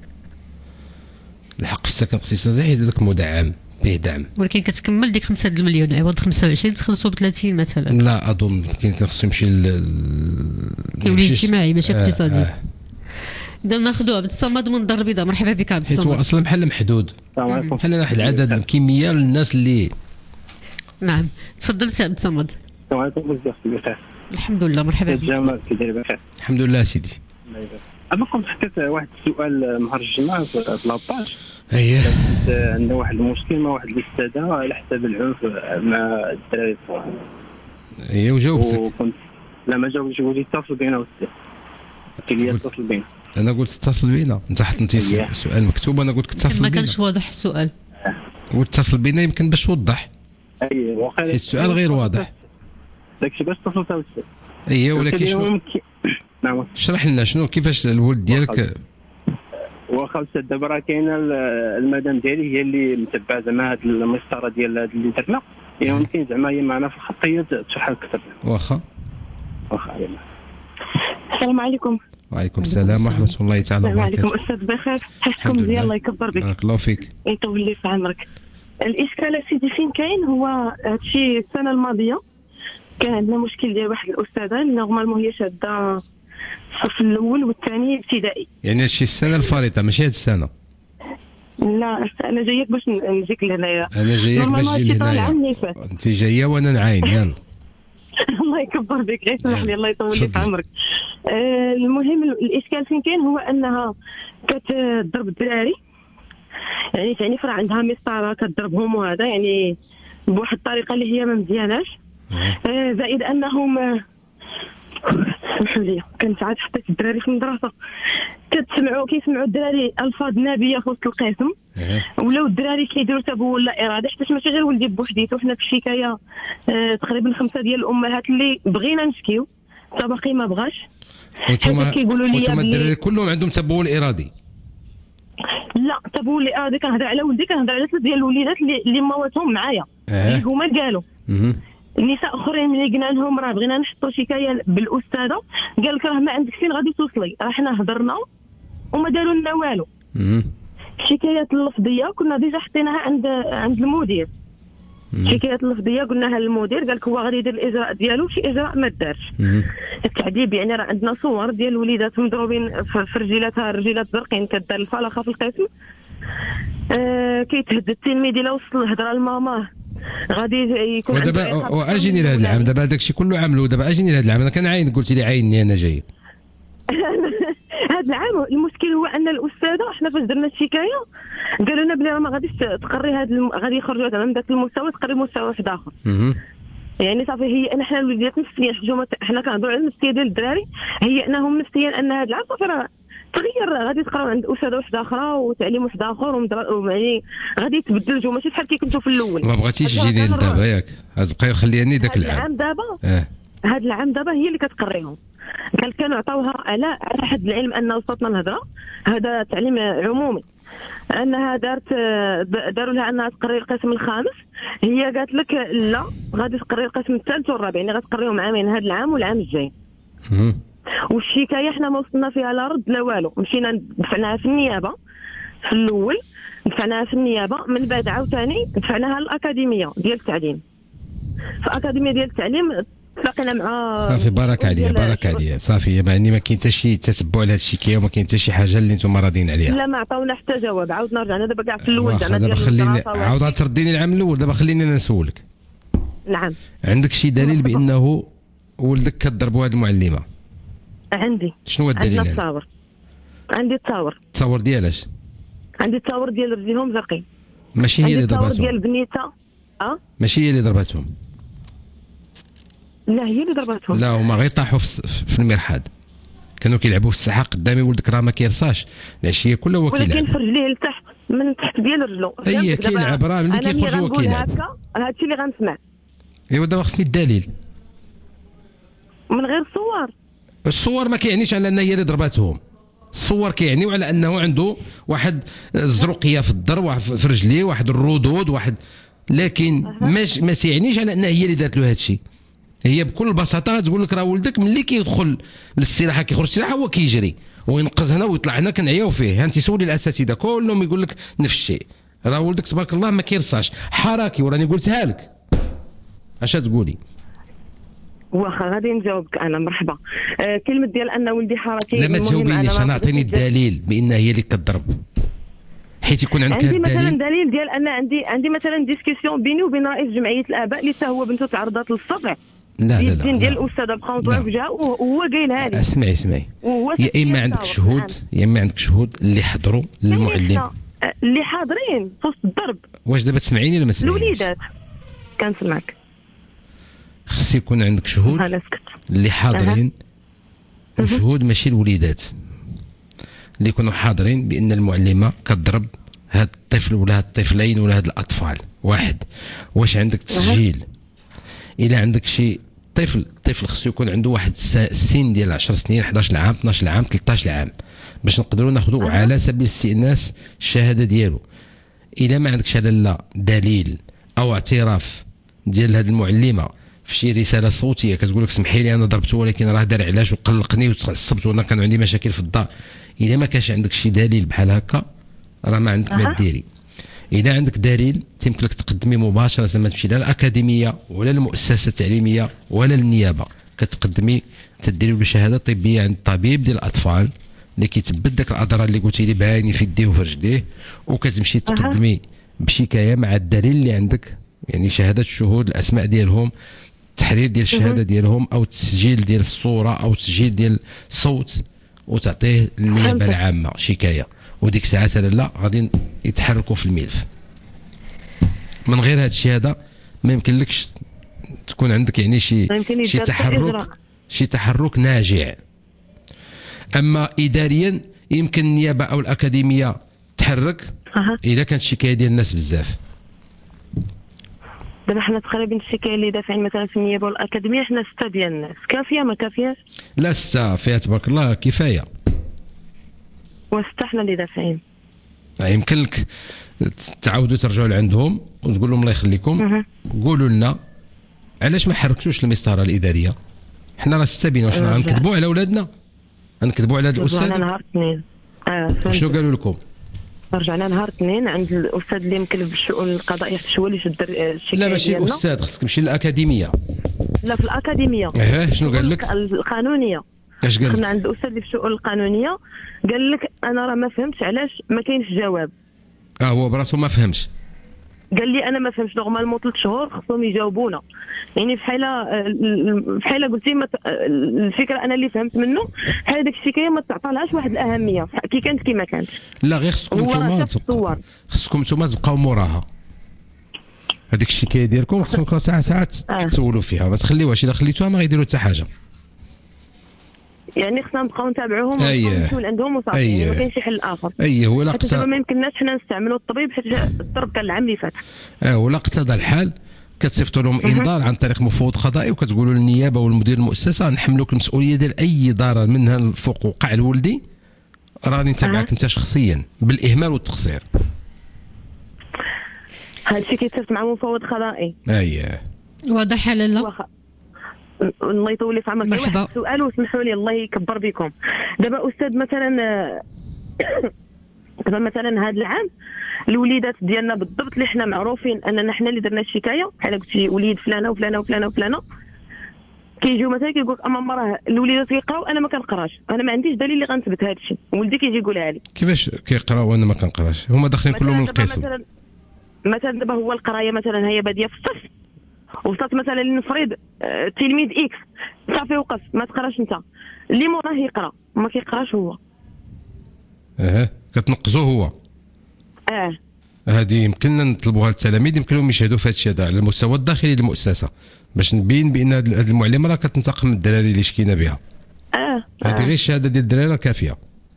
D: الحق في السكن الاقتصادي حيت هذاك مدعم به دعم،
C: ولكن كتكمل ديك خمسة المليون عوض خمسة وعشرين تخلصوا ب ثلاثين مثلا.
D: لا اظن كاين خصو يمشي ل
C: كيولي اجتماعي ماشي اقتصادي. آه آه. اذا ناخذوا عبد الصمد من الدار البيضاء. مرحبا بك عبد الصمد.
D: حيت هو اصلا بحال محدود، بحال واحد العدد الكميه للناس اللي.
C: نعم تفضل سي عبد الصمد.
N: السلام عليكم بزاف بخير.
C: الحمد لله مرحبا بك.
N: جمال كي داير بخير؟
D: الحمد لله سيدي.
N: الله يبارك. انا كنت حكيت واحد السؤال نهار الجمعه في ثلاثطاش.
D: اييه.
N: عندنا واحد المشكل مع واحد الاستاذه على حساب العنف مع الدراري الصغار.
D: اييه وجاوبتك.
N: وكنت لا ما جاوبتش، قلت اتصل بينا والسي قلت لي اتصل بينا.
D: انا قلت اتصل بينا، انت حطيتي السؤال مكتوب انا قلت لك اتصل بينا.
C: ما كانش واضح السؤال.
D: واتصل بينا يمكن باش توضح.
N: اييه واخا
D: السؤال غير واضح.
N: داكشي باش اتصلت على السي.
D: اييه ولكن شنو
N: نعم
D: شرح لنا شنو كيفاش الولد ديالك.
N: واخا استاذ دابا راه كاينه المدام ديالي هي اللي متبعه زعما هاد المسطره ديال هاد اللي درنا، هي ممكن زعما هي معنا في الخطيه تشرح اكثر.
D: واخا
N: واخا يلا.
O: السلام عليكم.
D: وعليكم السلام ورحمه الله تعالى وبركاته.
O: السلام عليكم استاذ بخير، حياتكم مزيان الله يكبر بك.
D: بارك الله فيك.
O: يطول لي في عمرك. الاشكال سيدي فين كاين هو هادشي السنه الماضيه كان عندنا مشكل ديال واحد الاستاذه اللي نورمالمون هي شاده الصف الاول والثاني ابتدائي.
D: يعني هادشي السنه الفارطه ماشي هاد السنه؟
O: لا انا جايك باش نجيك لهنايا.
D: انا جايك باش نجي لهنايا. انت جايه وانا نعاين يلا.
O: الله يكبر بك، غير سمح لي الله يطول لي في عمرك. آه المهم الاشكال فين كاين هو انها كتضرب الدراري، يعني تعني فرع عندها مسطره كتضربهم وهذا يعني بواحد الطريقه اللي هي ما مزياناش. آه زائد انهم سمحوا لي كنت عاد حطيت الدراري في المدرسه كتسمعوا كيسمعوا الدراري الفاظ نابيه في وسط القسم، ولاو الدراري كيديروا تبول لا اراده، حيت ماشي غير ولدي بوحديته، حنا في الشكايه آه تقريبا خمسه ديال الامهات اللي بغينا نشكيو حتى باقي ما بغاش.
D: وانتم كيقولوا لي وانتم الدراري كلهم عندهم تبول ارادي؟
O: لا تبول ارادي كنهضر على ولدي، كنهضر على ثلاث ديال الوليدات اللي اللي مواتهم معايا اللي هما قالوا النساء اخرين ملي قلنا لهم راه بغينا نحطوا شكايه بالاستاذه، قال لك راه ما عندك فين غادي توصلي، راه حنا هضرنا وما داروا لنا والو. الشكايات اللفظيه كنا ديجا حطيناها عند عند المدير. الشكايات اللفظيه قلناها للمدير، قال لك هو غادي يدير الاجراء ديالو، شي اجراء ما دارش. التعذيب يعني راه عندنا صور ديال الوليدات مضروبين في رجيلاتها، رجيلات زرقين، كدار الفلخه في القسم. آه كيتهدد التلميذ الا وصل الهضره لماماه غادي يكون.
D: ودابا واجيني لهذا العام، دابا هذاك الشيء كله عملوا، دابا اجيني لهذا العام، انا كنعاين قلتي لي عاينني انا جاي.
O: هذا العام المشكل هو ان الاستاذه حنا فاش درنا الشكايه قالوا لنا بلي راه ما غاديش تقري هذا الم... غادي يخرجوا زعما من ذاك المستوى تقري مستوى واحد اخر. يعني صافي هي انا حنا الوليدات نفسيا حنا كنهضروا على النفسيه ديال الدراري، هيئناهم نفسيا ان هذا العام صافي راه تغير، غادي تقراو عند استاذه واحده اخرى وتعليم واحد اخر يعني غادي تبدلوا، ماشي بحال كي كنتوا في الاول.
D: ما بغيتيش تجيني لدابا ياك، غتبقاي خليني ذاك العام.
O: العام دابا
D: اه
O: هذا العام دابا هي اللي كتقريهم. قال كانوا عطاوها على على حد العلم ان وصلتنا الهضره، هذا تعليم عمومي، انها دارت داروا لها انها تقري القسم الخامس، هي قالت لك لا غادي تقري القسم الثالث والرابع، يعني غتقريهم عامين، هذا العام والعام الجاي. والشكايه حنا ما وصلنا فيها لا رد لا والو، مشينا دفعناها في النيابه في الاول، دفعناها في النيابه، من بعد عاوتاني دفعناها للاكاديميه ديال التعليم. في الاكاديميه ديال التعليم تلاقينا مع
D: صافي بارك عليا بارك عليا صافي، يعني ما كاين حتى شي تتبع لهذا الشكايه وما كاين حتى شي حاجه اللي انتم راضيين عليها.
O: لا ما عطاونا حتى جواب، عاودنا رجعنا دابا كاع في الاول زعما
D: دابا خليني عاود ترديني العام الاول، دابا خليني انا نسولك.
O: نعم.
D: عندك شي دليل بانه ولدك كضربوا هذه المعلمه؟
O: عندي.
D: شنو هو الدليل؟
O: عندنا التصاور. عندي التصاور.
D: التصاور ديالاش؟
O: عندي التصاور ديال رجليهم زرقين.
D: ماشي هي اللي ضربتهم؟
O: التصاور ديال بنيتها. اه
D: ماشي هي اللي ضربتهم؟
O: لا هي اللي ضربتهم.
D: لا هما غير طاحوا في المرحاض، كانوا كيلعبوا في الساحه قدامي، ولدك راه ما كيرصاش العشيه كلها هو كيلعب،
O: ولكن في رجليه لتحت من تحت ديال رجلو.
D: هي كيلعب راه ملي كيخرج هو كيلعب.
O: هذا الشيء اللي غنسمع.
D: ايوا دابا خصني الدليل.
O: من غير الصور.
D: الصور ما كيعنيش على ان هي اللي ضربتهم، الصور كيعنيو على انه عنده واحد الزرقيه في الضر، واحد في رجليه، واحد الردود، واحد، لكن ماش ما تيعنيش على انها هي اللي دارت له هذا الشيء. هي بكل بساطه تقول لك راه ولدك ملي كيدخل للسلاحه كيخرج السلاحه هو كيجري وينقز هنا ويطلع هنا، كنعياو فيه. انت سولي الاساتذه كلهم يقول لك نفس الشيء، راه ولدك تبارك الله ما كيرصاش حركي، وراني قلتها لك. اش تقولي؟
O: واخا غادي نجاوبك انا مرحبا. آه كلمه ديال ان ولدي حركي
D: لا ما تجاوبينيش، انا اعطيني الدليل بان هي اللي كتضرب، حيت يكون عندك
O: عندي
D: الدليل.
O: مثلا دليل ديال ان عندي عندي مثلا ديسكسيون بيني وبين رئيس جمعيه الاباء اللي حتى هو بنته تعرضت للصدع.
D: لا لا لا
O: الدين ديال الاستاذه بقاو في وجهها وهو قايلها لي.
D: اسمعي اسمعي، يا اما عندك شهود يا اما عندك شهود اللي حضروا للمعلم
O: اللي حاضرين في وسط الضرب.
D: واش دابا تسمعيني ولا ما تسمعينيش؟
O: الوليدات كنسمعك.
D: خص يكون عندك شهود اللي حاضرين وشهود ماشي الوليدات اللي يكونوا حاضرين بان المعلمه كتضرب هاد الطفل ولا هاد الطفلين ولا هاد الاطفال. واحد، واش عندك تسجيل؟ الا عندك شي طفل طفل خصو يكون عنده واحد السن ديال عشر سنين، إحدى عشر عام، اثنا عشر عام، ثلاثة عشر عام، باش نقدروا ناخذوا على سبيل الاستئناس الشهاده ديالو. الا ما عندكش على لا دليل او اعتراف ديال هذه المعلمه في شي رساله صوتيه كتقول لك سمحي لي انا ضربته ولكن راه دار علاش وقلقني وتعصبت وانا كان عندي مشاكل في الدار، الا ما كانش عندك شي دليل بحال هكا راه ما عندك ما ديري. اذا عندك دليل تيمكن لك تقدمي مباشره، ما تمشي لا الاكاديميه ولا المؤسسه التعليميه ولا النيابه، كتقدمي تديري له شهاده طبيه عند الطبيب ديال الاطفال اللي كيثبت داك الاضرار اللي قلتي لي باينين في يديه وفي رجليه، وكتمشي تقدمي بشكايه مع الدليل اللي عندك، يعني شهاده الشهود الاسماء ديالهم، التحرير ديال الشهاده ديالهم او التسجيل ديال الصوره او التسجيل ديال الصوت، وتعطيه للنيابه العامه شكايه، وديك الساعات لا غادي يتحركوا في الملف. من غير هذا الشيء هذا ما يمكنلكش تكون عندك يعني شي شي تحرك شي تحرك ناجع. اما اداريا يمكن النيابه او الاكاديميه تحرك اذا كانت الشكايه ديال الناس بزاف.
O: دابا حنا تقريبا الشكايه اللي دافعين مثلا في النيابه والاكاديميه حنا سته ديال الناس، كافيه ما كافياش؟
D: لا سته فيها تبارك الله كفايه.
O: وسته حنا اللي دافعين.
D: يمكن لك تعاودوا ترجعوا لعندهم وتقول لهم الله يخليكم قولوا لنا علاش ما حركتوش المسطره الاداريه؟ حنا راه ستة واش غنكذبوا على ولادنا؟ غنكذبوا على هذا الاستاذ؟
O: رجعنا نهار اثنين. اه
D: شنو قالوا لكم؟
O: رجعنا نهار اثنين عند الاستاذ اللي مكلف بالشؤون القضائيه حتى هو اللي شد الشكايه.
D: لا ماشي الاستاذ، خصك تمشي للاكاديميه.
O: لا في الاكاديميه.
D: اه شنو قال لك؟
O: القانونيه.
D: اش قال لك؟
O: كنا عند الاستاذ اللي في الشؤون القانونيه، قال لك انا راه ما فهمتش علاش ما كاينش جواب.
D: اه هو براسو ما فهمش.
O: قال لي انا ما فهمتش نورمالمون ثلاث شهور خصهم يجاوبونا. يعني بحال بحال قلتي الفكره انا اللي فهمت منه بحال داك الشكايه ما تعطالهاش واحد الاهميه كي كانت كي ما كانتش.
D: لا غير خصكم نتوما خصكم نتوما تبقاو موراها. هذيك الشكايه ديالكم خصكم ساعه ساعات تسولوا فيها، ما تخليوهاش. الا خليتوها ما غيديروا حتى حاجه. يعني خصنا نبقاو نتابعوهم ونمشيو لعندهم وصافي. أيه. يعني ما كاينش شي حل اخر. اي هو لا اقتضى ما يمكنناش حنا نستعملوا الطبيب حيت الضرب كان العام اللي فات. اه ولا اقتضى الحال كتصيفطوا لهم انذار عن طريق مفوض قضائي وكتقولوا للنيابه والمدير المؤسسه نحملوك المسؤوليه ديال اي ضرر منها الفوق وقع لولدي راني نتابعك انت شخصيا بالاهمال والتقصير. هذا الشيء كيتصيفط مع مفوض قضائي. اييه
C: واضح لا.
O: الله يطول لي في عمرك. مرحبا. سؤال واسمحوا لي الله يكبر بكم. دابا استاذ مثلا دابا مثلا هذا العام الوليدات ديالنا بالضبط اللي حنا معروفين اننا حنا اللي درنا الشكايه بحال قلتي وليد فلانه وفلانه وفلانه وفلانه كيجيو مثلا كيقول لك اما راه الوليدات كيقراو انا ما كنقراش، انا ما عنديش دليل اللي غنثبت هذا الشيء، ولدي كيجي يقولها لي. كيفاش كيقراو وانا ما كنقراش؟ هما داخلين كلهم من القسم. مثلا مثلا دابا هو القرايه مثلا هي باديه في الصف وصلت مثلا لنفرض تلميذ اكس صافي وقف ما تقراش انت اللي موراه يقرا ما كيقراش هو.
D: اه كتنقزوه هو. اه هذه يمكننا نطلبوها للتلاميذ، يمكن لهم يشهدوا في هذا الشيء هذا على المستوى الداخلي للمؤسسه باش نبين بان هذه المعلمه راه كتنتقم من الدراري اللي شكينا بها. اه هذه غير الشهاده ديال الدراري كافيه.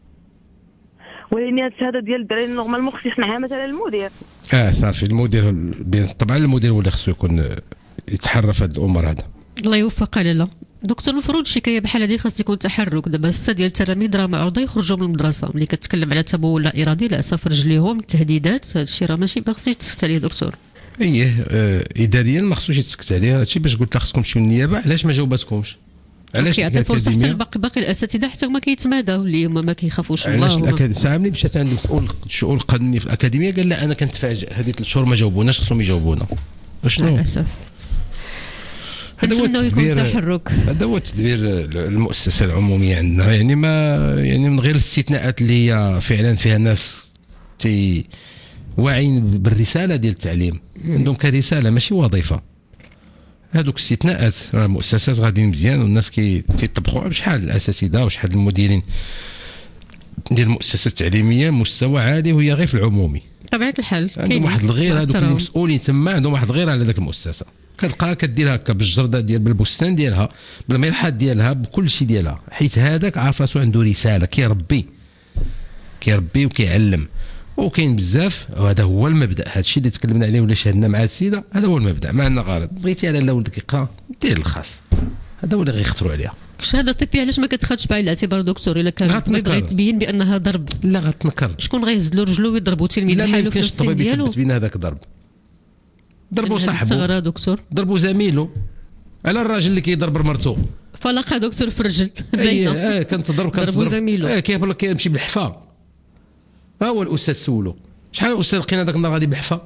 D: ولكن هذه الشهاده ديال الدراري نورمالمون خص يصنعها مثلا المدير. اه صافي المدير طبعا المدير هو اللي خصو يكون يتحرى في هذه الامور هذا. الله يوفق لاله. دكتور المفروض الشكايه بحال هذه خاص يكون تحرك. دابا السته ديال التلاميذ راه معروضه يخرجوا من المدرسه، ملي كتكلم على تبول لا ارادي لا اسف رجليهم التهديدات هذا الشيء راه ماشي ما خصش يتسكت عليه دكتور. ايه آه اداريا ما خصوش يتسكت عليه. هذا الشيء باش قلت لك خصكم تمشيو للنيابه. علاش ما جاوباتكمش؟ علاش كيعطي الفرصه حتى باقي باقي الاساتذه حتى هما كيتماداو اللي هما ما كيخافوش الله. علاش الاكاديميه ساعه ملي مشات عند مسؤول الشؤون القانونيه في الاكاديميه قال لا انا كنتفاجئ هذه ثلاث شهور ما جاوبوناش خصهم يجاوبونا. شنو؟ للاسف هذا هو التدبير. هذا هو التدبير المؤسسه العموميه عندنا. يعني ما يعني من غير الاستثناءات اللي هي فعلا فيها ناس تي واعيين بالرساله ديال التعليم عندهم كرساله ماشي وظيفه. هذوك الاستثناءات المؤسسات غاديين مزيان والناس كيطبقوا بشحال الاساتذه وشحال المديرين ديال المؤسسات التعليميه مستوى عالي وهي غير في العمومي. طبيعه الحال عندهم واحد الغيره هذوك اللي مسؤولين تما عندهم واحد الغيره على ذاك المؤسسه. كتلقاها كدير هكا بالجرده ديال بالبستان ديالها بالملحات ديالها بكل شيء ديالها حيت هذاك عارف راسو عنده رساله كيربي كيربي وكيعلم. وكاين بزاف وهذا هو المبدا. هذا الشيء اللي تكلمنا عليه ولا شهدنا مع السيده هذا هو المبدا. ما عندنا غرض. بغيتي على لا ولدك يقرا دير الخاص هذا هو اللي غيخطروا عليها. الشهاده الطبيه علاش ما كتاخذش بعين الاعتبار دكتور؟ الا كان بغا تبين بانها ضرب لا غتنكر. شكون غيهز له رجلو ويضربو تلميذ بحالو في السن ديالو؟ لا ما يمكنش بين هذاك ضرب. ضربوا صاحبه دكتور، ضربوا زميله على الراجل اللي كيضرب مرتو فلقى دكتور في الرجل باينه. اه كانت تضرب كانت ضربوا زميله. اه كيبل كيمشي بالحفا. ها هو الاستاذ سولو شحال الاستاذ لقينا ذاك النهار غادي بالحفا.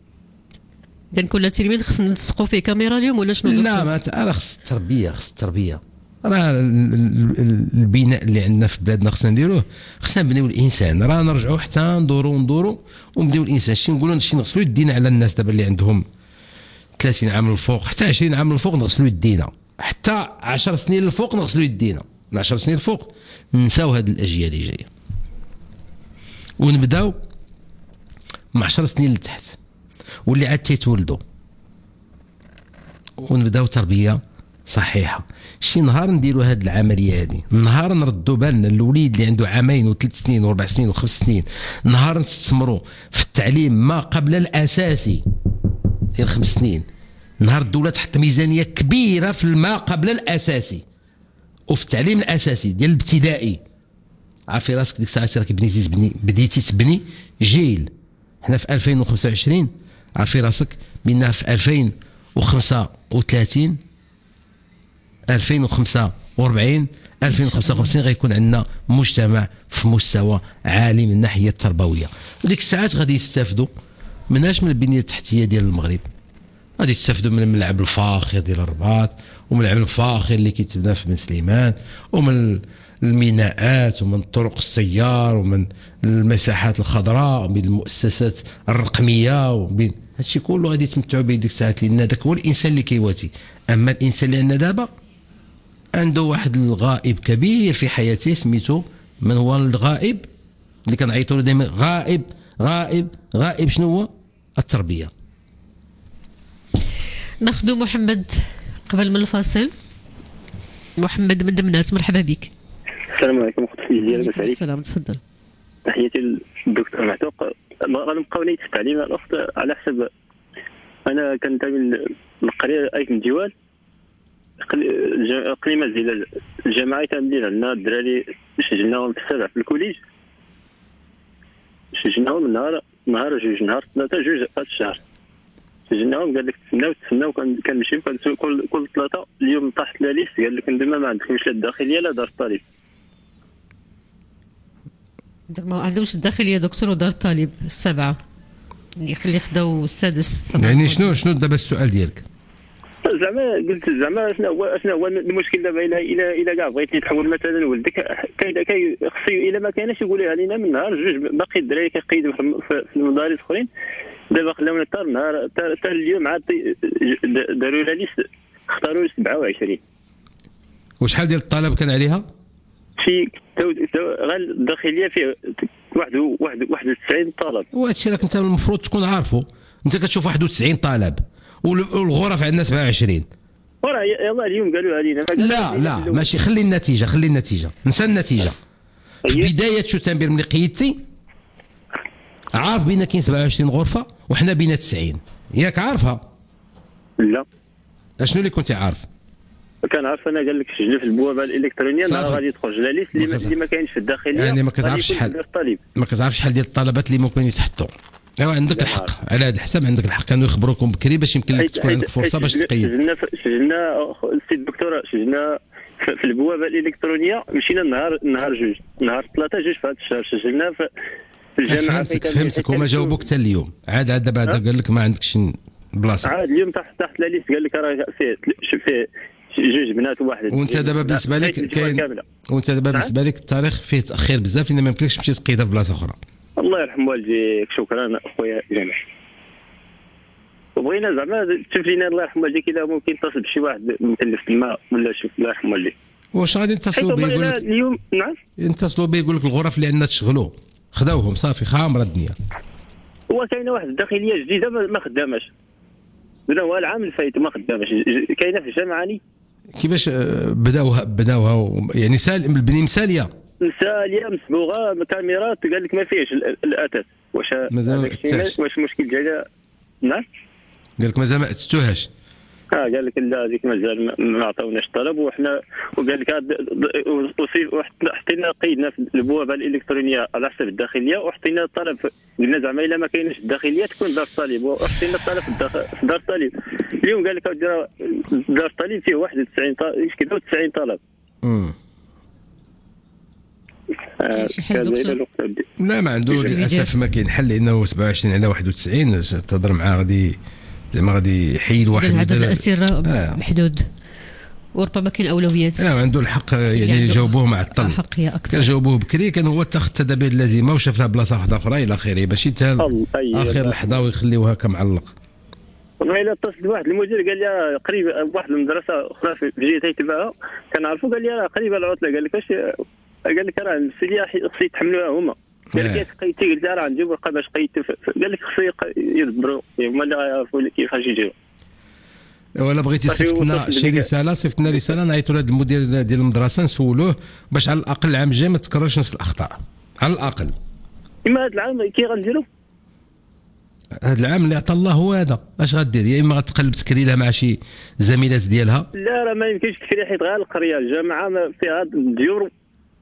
D: اذا كل تلميذ خصنا نلصقوا فيه كاميرا اليوم ولا شنو؟ لا ما راه خص التربيه خص التربيه. راه البناء اللي عندنا في بلادنا خصنا نديروه. خصنا نبنيو الانسان. راه نرجعوا حتى ندوروا ندوروا ونبنيو الانسان. شي نقولوا شي نغسلوا يدينا على الناس دابا اللي عندهم ثلاثين عام الفوق حتى عشرين عام الفوق نغسلوا يدينا. حتى عشر سنين الفوق نغسلوا يدينا. من عشر سنين الفوق نساو هذه الاجيال اللي جايه ونبداو مع عشر سنين لتحت واللي عاد تيتولدوا ونبداو تربيه صحيحه. شي نهار نديروا هذه العمليه هذه، نهار نردوا بالنا الوليد اللي عنده عامين وثلاث سنين واربع سنين وخمس سنين، نهار نستثمروا في التعليم ما قبل الاساسي ديال خمس سنين، نهار الدوله تحط ميزانيه كبيره في ما قبل الاساسي وفي التعليم الاساسي ديال الابتدائي. عارفي راسك ديك الساعه راك بديتي تبني بديتي تبني جيل. حنا في ألفين وخمسة وعشرين عارفي راسك بينا في ألفين وخمسة وثلاثين ألفين وخمسة وأربعين ألفين وخمسة وخمسين غيكون عندنا مجتمع في مستوى عالي من الناحيه التربويه. وديك الساعات غادي يستافدوا مناش من البنيه التحتيه ديال المغرب، غادي يستافدوا من الملعب الفاخر ديال الرباط ومن الملعب الفاخر اللي كيتبنى في بن سليمان ومن الميناءات ومن طرق السيار ومن المساحات الخضراء ومن المؤسسات الرقميه وبين هادشي كله غادي يتمتعوا به ديك الساعات، لان هذاك هو الانسان اللي كيواتي. اما الانسان اللي عندنا دابا عنده واحد الغائب كبير في حياته سميتو من هو الغائب اللي كنعيطوا له دائما غائب غائب غائب شنو هو؟ التربيه.
C: ناخذ محمد قبل من الفاصل. محمد من دمنات، مرحبا بك.
P: السلام عليكم اختي ديالك.
C: وعليكم السلام، تفضل.
P: تحياتي للدكتور معتوق. غنبقاو نيت في التعليم الاخت على حسب انا كنتمي للقريه ايت من ديوال اقليمه ديال الجامعه تندير عندنا الدراري سجلناهم في السبع في الكوليج، سجلناهم نهار نهار جوج نهار ثلاثه جوج هذا الشهر سجلناهم. قال لك تسناو تسناو كنمشيو كل كل ثلاثه اليوم طاحت لا ليست قال لك ندما ما عندكمش لا الداخليه لا دار الطالب.
C: ما عندهمش الداخليه دكتور ودار الطالب السبعه اللي اللي خداو السادس.
D: يعني شنو شنو دابا السؤال ديالك؟
P: زعما قلت زعما شنو هو شنو هو المشكل دابا الى الى الى كاع بغيتي تحول مثلا ولدك كاين كاين خصو الا ما كانش يقولوا علينا من نهار جوج باقي الدراري كيقيدوا في المدارس اخرين. دابا خلاونا حتى النهار حتى اليوم عاد داروا لها ليست اختاروا سبعة وعشرين.
D: وشحال ديال الطلب كان عليها؟
P: في غير الداخليه فيه واحد واحد واحد وتسعين طالب.
D: وهادشي راك انت المفروض تكون عارفه. انت كتشوف واحد وتسعين طالب والغرف عندنا سبعة وعشرين.
P: وراه يلاه اليوم قالوا علينا.
D: لا لا ماشي، خلي النتيجه خلي النتيجه نسى النتيجه. في بدايه شتنبر ملي قيدتي عارف بينا كاين سبعة وعشرين غرفه وحنا بينا تسعين، ياك عارفها؟
P: لا.
D: اشنو اللي كنتي عارف؟
P: كان عارف انا قال لك سجل في البوابه الالكترونيه نهار غادي تخرج لا ليست اللي, اللي ما كاينش في الداخليه.
D: يعني ما كتعرفش شحال ما كتعرفش شحال ديال الطلبات اللي ممكن يتحطوا. ايوا عندك الحق على هذا الحساب، عندك الحق كانوا يخبروكم بكري باش يمكن لك تكون عندك فرصه باش تقيد.
P: سجلنا سجلنا السيد الدكتور سجلنا في البوابه الالكترونيه مشينا نهار نهار جوج نهار ثلاثه جوج في هذا الشهر سجلنا في الجامعه.
D: فهمتك فهمتك هما جاوبوك حتى اليوم عاد عاد دابا قال لك ما عندكش بلاصه.
P: عاد اليوم تحت تحت لا ليست قال لك راه فيه فيه جوج بنات وواحد.
D: وانت دابا بالنسبه لك كاين وانت دابا بالنسبه لك التاريخ فيه تاخير بزاف لان ما يمكنلكش تمشي تقيدها في بلاصه اخرى.
P: الله يرحم والديك. شكرا اخويا جميل. وبغينا زعما تشوف لينا الله يرحم والديك اذا ممكن يتصل بشي واحد مكلف في الماء ولا شوف الله يرحم والديك.
D: واش غادي يتصلوا به يقول لك
P: اليوم؟ نعم
D: يتصلوا به يقول لك الغرف اللي عندنا تشغلوا خداوهم صافي خامره الدنيا.
P: هو كاينه واحد الداخليه جديده ما خداماش بدا هو العام الفايت ما خداماش كاينه في الجامعه.
D: كيفاش بداوها بداوها يعني سال البني مساليه
P: مساليه مسبوغه كاميرات قال لك ما فيهش الاثاث. واش واش المشكل ديالها؟ نعم
D: قال لك مازال ما اتستوهاش.
P: اه قال لك لا هذيك مازال ما عطاوناش الطلب وحنا وقال لك حطينا قيدنا في البوابه الالكترونيه على حسب الداخليه وحطينا الطلب قلنا زعما الا ما كاينش الداخليه تكون دار الطالب وحطينا الطلب في دار الطالب. اليوم قال لك دار الطالب فيه واحد وتسعين طالب كذا تسعين طلب.
D: امم
C: شي حل دكتور؟
D: لا ما عنده للاسف ما كاين حل لانه سبعة وعشرين على واحد وتسعين تهضر معاه غادي زعما غادي يحيد واحد
C: عدد الاسره محدود وربما كاين اولويات.
D: اه عنده الحق يعني جاوبوه مع الطلب
C: احقيه اكثر.
D: كان جاوبوه بكري كان هو اتخذ التدابير اللازمه وشاف لها بلاصه واحده اخرى الى اخره باش يتهال اخر لحظه ويخليوها كمعلق.
P: والله الا اتصل بواحد المدير قال لي قريب واحد المدرسه اخرى في جهه تبعها كنعرفوا قال لي قريبه العطله قال لك واش قال لك راه المسؤوليه خصو يتحملوها هما. قال لك قيدتي قلت راه نجيب ورقه باش قيدت قال لك خصو يدبروا هما اللي غيعرفوا كيفاش يجيو.
D: ولا بغيتي صيفط لنا شي رساله صيفط لنا رساله نعيطوا لهذا المدير ديال المدرسه نسولوه باش على الاقل العام الجاي ما تكررش نفس الاخطاء على الاقل.
P: اما هذا العام كي غنديروا؟
D: هذا العام اللي عطى الله هو هذا اش غدير؟ يا اما غتقلب تكري لها مع شي زميلات ديالها.
P: لا راه ما يمكنش تكري حيت غير القريه الجامعه فيها الديور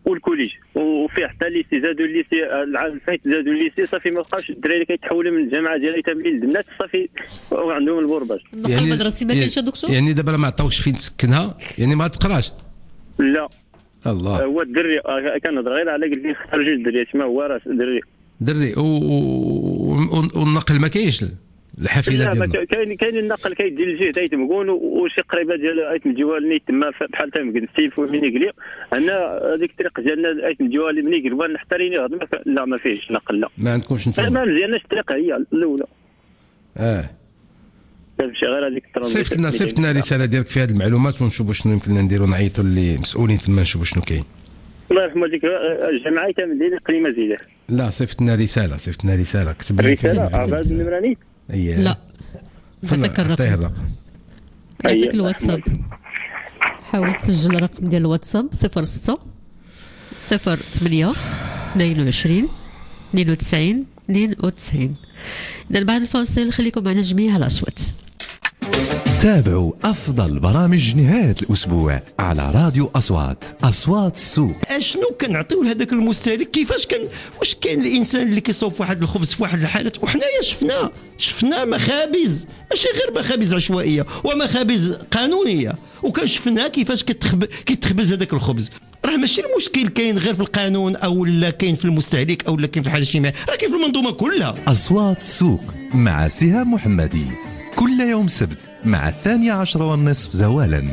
P: والكوليج، وفيه حتى الليسي زادوا الليسي العام اللي فات زادوا الليسي صافي ما بقاوش الدراري كيتحولوا من الجامعه ديال تابعين للبنات صافي وعندهم البرباج.
C: النقل المدرسي ما كاينش دكتور؟
D: يعني دابا ما عطاوكش فين تسكنها يعني ما تقراش؟
P: لا
D: الله.
P: هو الدري كنهضر غير على قلت لي خرج الدريات ما هو راه دري
D: دري والنقل ما كاينش الحافله
P: ديالنا.
D: ديالنا
P: كاين كاين النقل كيدير الجهد ايتمكون وشي قريبه ديال ايتم ديوالني تما بحال تم ستيف ومينيكلي هنا هذيك الطريق ديالنا ايتم ديوالي مني قربان نحتريني لا ما فيهش نقل. لا
D: ما عندكمش نتوما
P: ما مزياناش الطريقه هي الاولى.
D: اه
P: تمشي غير هذيك الترانزيت.
D: صيفط لنا صيفط لنا رساله ديالك في هذه المعلومات ونشوفوا شنو يمكن نديروا نعيطوا للمسؤولين تما نشوفوا شنو كاين.
P: الله يرحم والديك الجمعيه تم ديال قليمه زيده.
D: لا صيفط لنا رساله صيفط لنا رساله كتب لي
P: رساله هذا النمراني.
C: لا هذاك الرقم هذاك الواتساب. حاول تسجل الرقم ديال الواتساب صفر ستة صفر ثمانية اثنين وعشرين اثنين وتسعين اثنين وتسعين. إذا بعد الفاصل خليكم معنا جميع الأصوات.
B: تابعوا أفضل برامج نهاية الأسبوع على راديو أصوات. أصوات السوق.
Q: اشنو كنعطيو لهذاك المستهلك؟ كيفاش كان واش كاين الانسان اللي كيصوب واحد الخبز في واحد الحالات وحنايا شفنا شفنا مخابز ماشي غير مخابز عشوائيه ومخابز قانونيه وكنشفنا كيفاش كتخب... كيتخبز هذاك الخبز. راه ماشي المشكل كاين غير في القانون او لا كاين في المستهلك او لا كاين في الحاله الاجتماعيه، راه كاين في المنظومه كلها.
B: أصوات السوق مع سهام محمدي كل يوم سبت مع الثانية عشرة والنصف زوالا.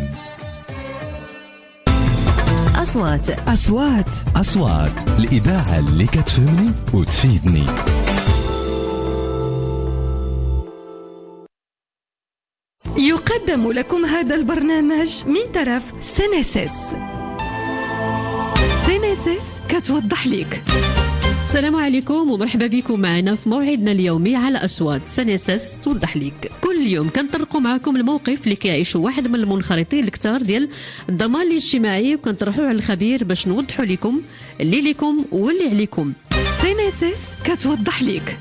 J: أصوات
A: أصوات
B: أصوات الإذاعة اللي كتفهمني وتفيدني.
A: يقدم لكم هذا البرنامج من طرف سينيسيس. سينيسيس كتوضح لك.
C: السلام عليكم ومرحبا بكم معنا في موعدنا اليومي على أصوات سنسس توضح لك. كل يوم كنطرقوا معكم الموقف اللي كيعيشوا واحد من المنخرطين الكتار ديال الضمان الاجتماعي وكنطرحوه على الخبير باش نوضحوا لكم اللي لكم واللي عليكم.
A: سينيسس كتوضح لك.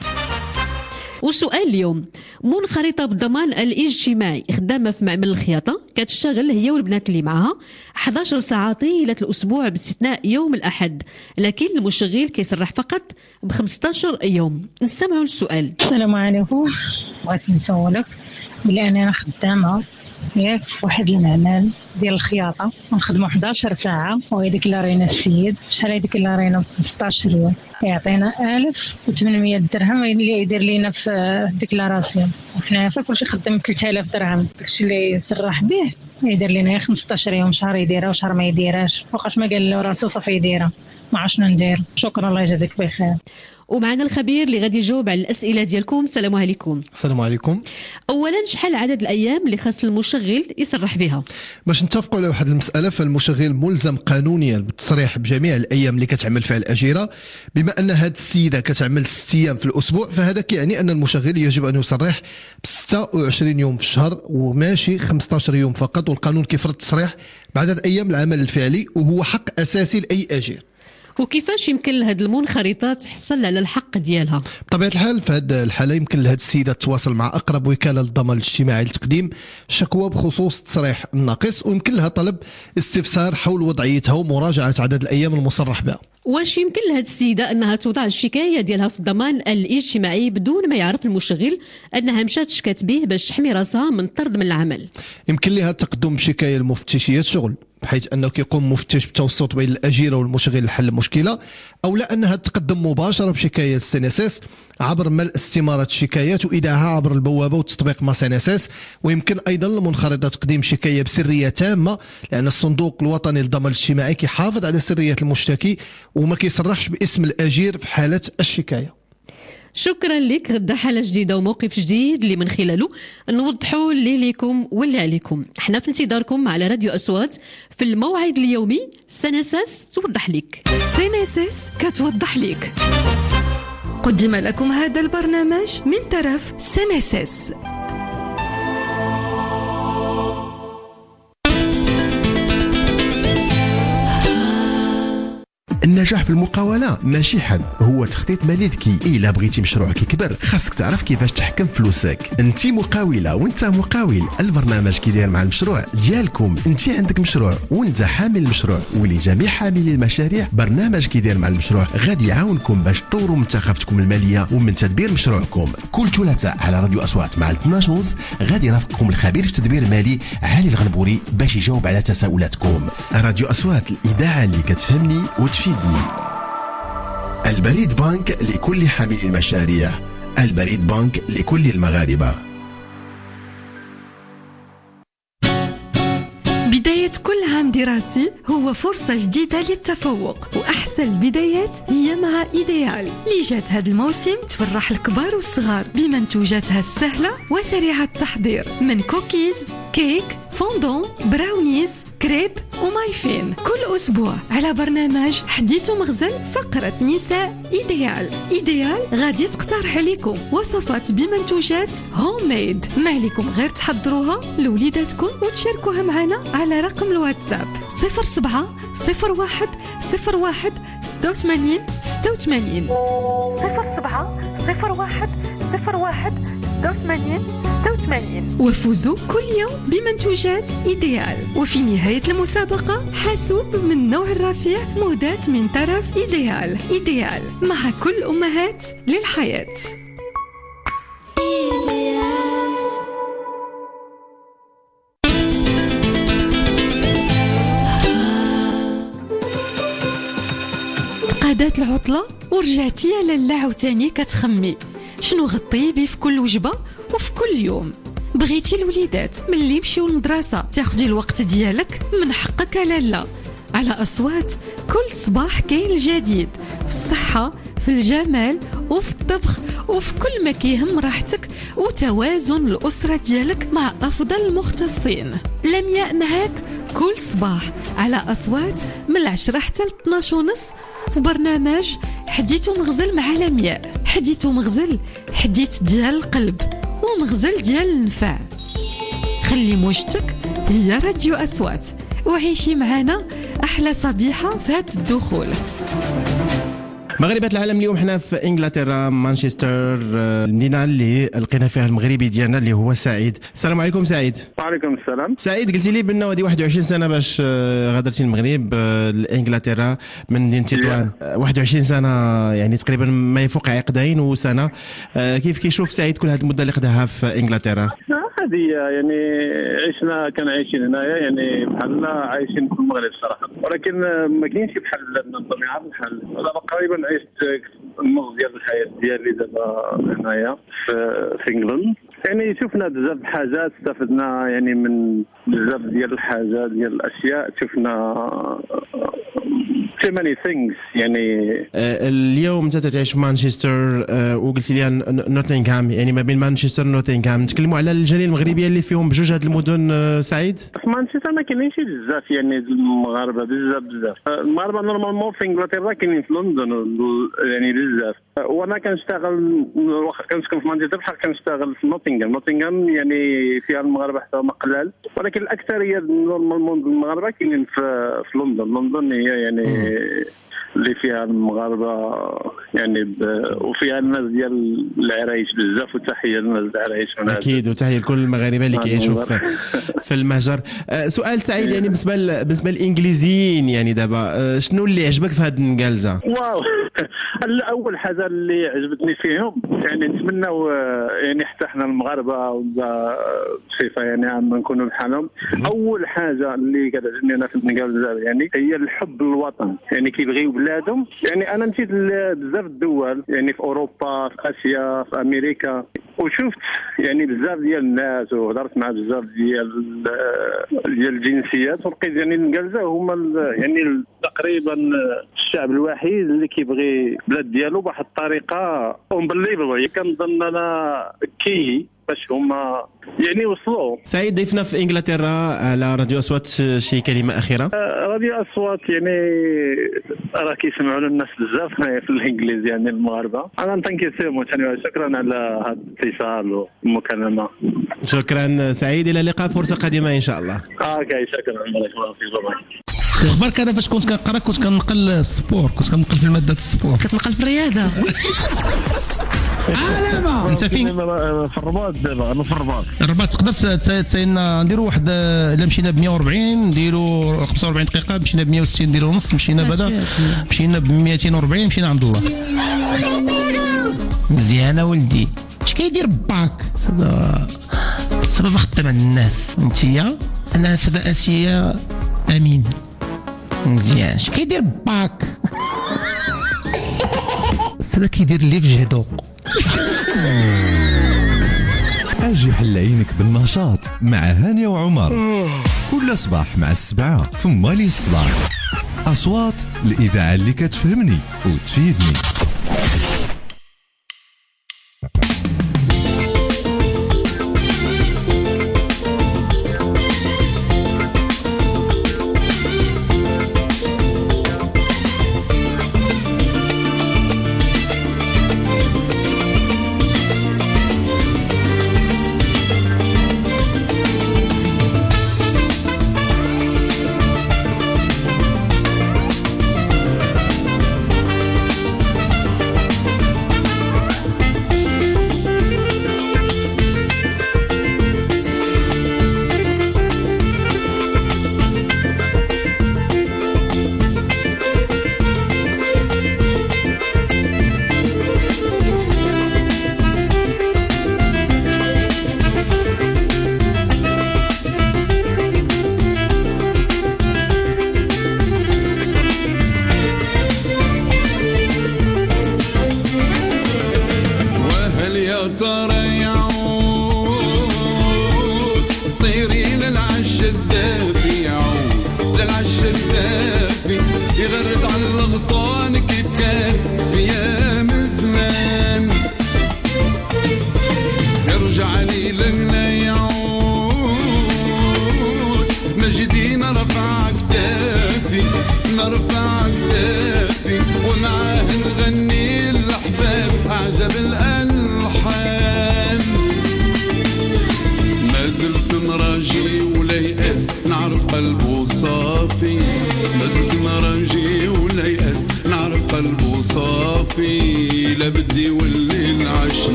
C: والسؤال اليوم، منخرطة بالضمان الاجتماعي خدامة في معمل الخياطة كتشتغل هي والبنات اللي معها أحد عشر ساعة طيلة الأسبوع باستثناء يوم الأحد، لكن المشغل كيسرح فقط ب خمسة عشر يوم. نستمعوا للسؤال.
R: السلام عليكم، بغيت نسولك بلي أنا خدامة ياك في واحد المعمل ديال الخياطة ونخدمو أحد عشر ساعة وهيديك اللي رينا السيد شحال هيديك اللي رينا في خمسة عشر يوم يعطينا ألف وثمانمية درهم اللي يدير لينا في الديكلاراسيون وحنا في كلشي خدام ثلاثة آلاف درهم. داكشي اللي يسرح به يدير لينا خمسة عشر يوم شهر يديرها وشهر ما يديرهاش فوقاش ما قال له راسو صافي يديرها ما عرفش شنو ندير. شكرا الله يجازيك بخير.
C: ومعنا الخبير اللي غادي يجاوب على الأسئلة ديالكم. السلام عليكم.
S: السلام عليكم.
C: أولا شحال عدد الأيام اللي خاص المشغل يسرح بها؟
S: باش نتفقوا على واحد المسألة فالمشغل ملزم قانونيا بالتصريح بجميع الأيام اللي كتعمل فيها الأجيرة. بما أن هاد السيدة كتعمل ست أيام في الأسبوع فهذا كيعني أن المشغل يجب أن يصرح ب ستة وعشرين يوم في الشهر وماشي خمسة عشر يوم فقط، والقانون كيفرض التصريح بعدد أيام العمل الفعلي وهو حق أساسي لأي أجير.
C: وكيفاش يمكن لهاد المنخرطة تحصل على الحق ديالها؟
S: بطبيعة الحال في هذه الحالة يمكن لهاد السيدة تواصل مع أقرب وكالة للضمان الاجتماعي لتقديم شكوى بخصوص التصريح الناقص ويمكن لها طلب استفسار حول وضعيتها ومراجعة عدد الأيام المصرح بها.
C: واش يمكن لهاد السيدة أنها توضع الشكاية ديالها في الضمان الاجتماعي بدون ما يعرف المشغل أنها مشات شكات به باش تحمي راسها من الطرد من العمل؟
S: يمكن لها التقدم بشكاية لمفتشية شغل بحيث أنه كيقوم مفتش بالتوسط بين الأجيرة والمشغل لحل المشكلة، أو لا أنها تقدم مباشرة بشكاية السينيسيس عبر ملء استمارة الشكايات وإيداعها عبر البوابة وتطبيق ما سينيسيس. ويمكن أيضا للمنخرطة تقديم شكاية بسرية تامة لأن الصندوق الوطني للضمان الاجتماعي كيحافظ على سرية المشتكي وما كيصرحش باسم الأجير في حالة الشكاية.
C: شكرا لك. غدا حالة جديدة وموقف جديد اللي من خلاله نوضحوا اللي لكم واللي عليكم. احنا في انتظاركم على راديو أصوات في الموعد اليومي سينيسيس توضح لك.
A: سينيسيس كتوضح لك. قدم لكم هذا البرنامج من طرف سينيسيس.
T: النجاح في المقاولة ماشي حد، هو تخطيط مالي ذكي. إلا بغيتي مشروعك يكبر خاصك تعرف كيفاش تحكم فلوسك. انت مقاولة وانت مقاول، البرنامج كيدير مع المشروع ديالكم. انت عندك مشروع وانت حامل المشروع، ولجميع حاملي المشاريع برنامج كيدير مع المشروع غادي يعاونكم باش تطوروا من ثقافتكم المالية ومن تدبير مشروعكم. كل ثلاثاء على راديو أصوات مع اثناش ونص غادي يرافقكم الخبير في التدبير المالي علي الغنبوري باش يجاوب على تساؤلاتكم. راديو أصوات، الإذاعة اللي كتفهمني وتفيدني. البريد بانك لكل حامل المشاريع، البريد بانك لكل المغاربة.
A: بداية كل عام دراسي هو فرصة جديدة للتفوق، وأحسن البدايات هي مع إيديال اللي جات هذا الموسم تفرح الكبار والصغار بمنتوجاتها السهلة وسريعة التحضير، من كوكيز، كيك، فوندون، براونيز، كريب ومايفين. كل أسبوع على برنامج حديث ومغزل فقرة نساء إيديال. إيديال غادي تقترح عليكم وصفات بمنتوجات هوم ميد، ما عليكم غير تحضروها لوليداتكم وتشاركوها معنا على رقم الواتساب صفر سبعة صفر واحد صفر واحد ستة وثمانين ستة وثمانين صفر سبعة صفر واحد صفر واحد ستة وثمانين ستة وثمانين. وفوزوا كل يوم بمنتوجات إيديال، وفي نهاية المسابقة حاسوب من نوع الرفيع مهداة من طرف إيديال. إيديال مع كل أمهات للحياة. تقادات العطلة ورجعتي على اللاعب تاني كتخمي شنو غطيبي في كل وجبة وفي كل يوم. بغيتي الوليدات ملي يمشيو للمدرسة تاخدي الوقت ديالك، من حقك على لا. على أصوات كل صباح كاين الجديد في الصحة، في الجمال، وفي الطبخ، وفي كل ما كيهم راحتك وتوازن الأسرة ديالك مع أفضل المختصين. لمياء معاك كل صباح على أصوات من العشرة حتى الاثناش ونص في برنامج حديث ومغزل مع لمياء. حديث ومغزل، حديث ديال القلب ومغزل ديال النفع. خلي موجتك هي راديو أصوات، وعيشي معنا أحلى صبيحة في هذا الدخول.
Q: مغربات العالم اليوم حنا في انجلترا، مانشستر، المدينه اللي لقينا فيها المغربي ديالنا اللي هو سعيد. السلام عليكم سعيد.
P: وعليكم السلام.
Q: سعيد، قلتي لي بان هذه واحد وعشرين سنه باش غادرتي المغرب لانجلترا من مدينه تطوان. واحد وعشرين سنه يعني تقريبا ما يفوق عقدين وسنه. كيف كيشوف سعيد كل هذه المده اللي قضاها في انجلترا؟
P: هذه يعني عشنا كان عايشين هنايا يعني بحال عايشين في المغرب صراحه، ولكن ما كاينش بحال الطبيعه بحال دابا تقريبا عشت النص ديال الحياه ديالي دابا هنايا في في انجلند. يعني شفنا بزاف الحاجات، استفدنا يعني من بزاف ديال الحاجات ديال الاشياء، شفنا too many things يعني.
Q: اليوم انت تعيش في مانشستر وقلت لي نوتنغهام، يعني ما بين مانشستر ونوتنغهام. نتكلموا على الجاليه المغربيه اللي فيهم بجوج هاد المدن سعيد.
P: في مانشستر ما كاينينش بزاف يعني المغاربه، بزاف بزاف المغاربه نورمالمون في انجلترا كاينين في لندن يعني بزاف. وانا كنشتغل كنسكن في مانشستر بحال كنشتغل في نوتنغهام. نوتنغهام يعني فيها المغاربه حتى هما قلال، ولكن الاكثريه نورمالمون المغاربه كاينين في في لندن. لندن هي يعني اللي فيها المغاربه يعني ب... وفيها الناس ديال العرايش بزاف، وتحيه للناس العرايش.
Q: اكيد، وتحيه لكل المغاربه اللي كيعيشوا في, في المهجر. سؤال سعيد، يعني بالنسبه ل... بالنسبه للانجليزيين يعني دابا شنو اللي عجبك في هذه النقالزه؟
P: واو اول حاجه اللي عجبتني فيهم يعني نتمنوا يعني حتى احنا المغاربه ولا بصفه يعني عامه نكونوا بحالهم. اول حاجه اللي كتعجبني انا في النقالزه يعني هي الحب للوطن، يعني كيبغيو بلادهم. يعني انا مشيت لبزاف الدول يعني في اوروبا، في اسيا، في امريكا، وشفت يعني بزاف ديال الناس وهضرت مع بزاف ديال ديال الجنسيات، ولقيت يعني النقالزه هما يعني تقريبا الشعب الوحيد اللي كيبغي البلاد ديالو بواحد الطريقه اونبليفبل. كنظن انا كي باش هما يعني وصلوا.
Q: سعيد، ضيفنا في انجلترا على راديو اصوات، شي كلمه اخيره؟
P: راديو اصوات يعني راه كيسمعوا الناس بزاف في الانجليز يعني المغاربه. انا نتنكي سيمو ثاني، شكرا على هذا الاتصال والمكالمه.
Q: شكرا سعيد، الى اللقاء، فرصه قادمه ان شاء الله.
P: اوكي شكرا.
D: اخبارك؟ انا فاش كنت كنقرا كنت كنقل السبور، كنت كنقل في الماده السبور.
C: كتنقل في الرياضه.
D: علامه. انت فين؟
U: في الرباط دابا، انا في الرباط.
D: الرباط تقدر تسايلنا نديروا واحد، الا مشينا ب مية وأربعين نديروا خمسة وأربعين دقيقه، مشينا ب مية وستين نديروا نص، مشينا بعدا مشينا ب مئتين وأربعين مشينا عند الله. مزيانه ولدي. اش كيدير باك؟ سبب خدام عند الناس انتيا. انا سدا اسيا امين. مزيان. اش كيدير باك؟ سدا كيدير اللي في جهدو.
B: اجي حل عينك بالنشاط مع هانية وعمر كل صباح مع السبعة في مالي الصباح. أصوات الإذاعة اللي كتفهمني وتفيدني.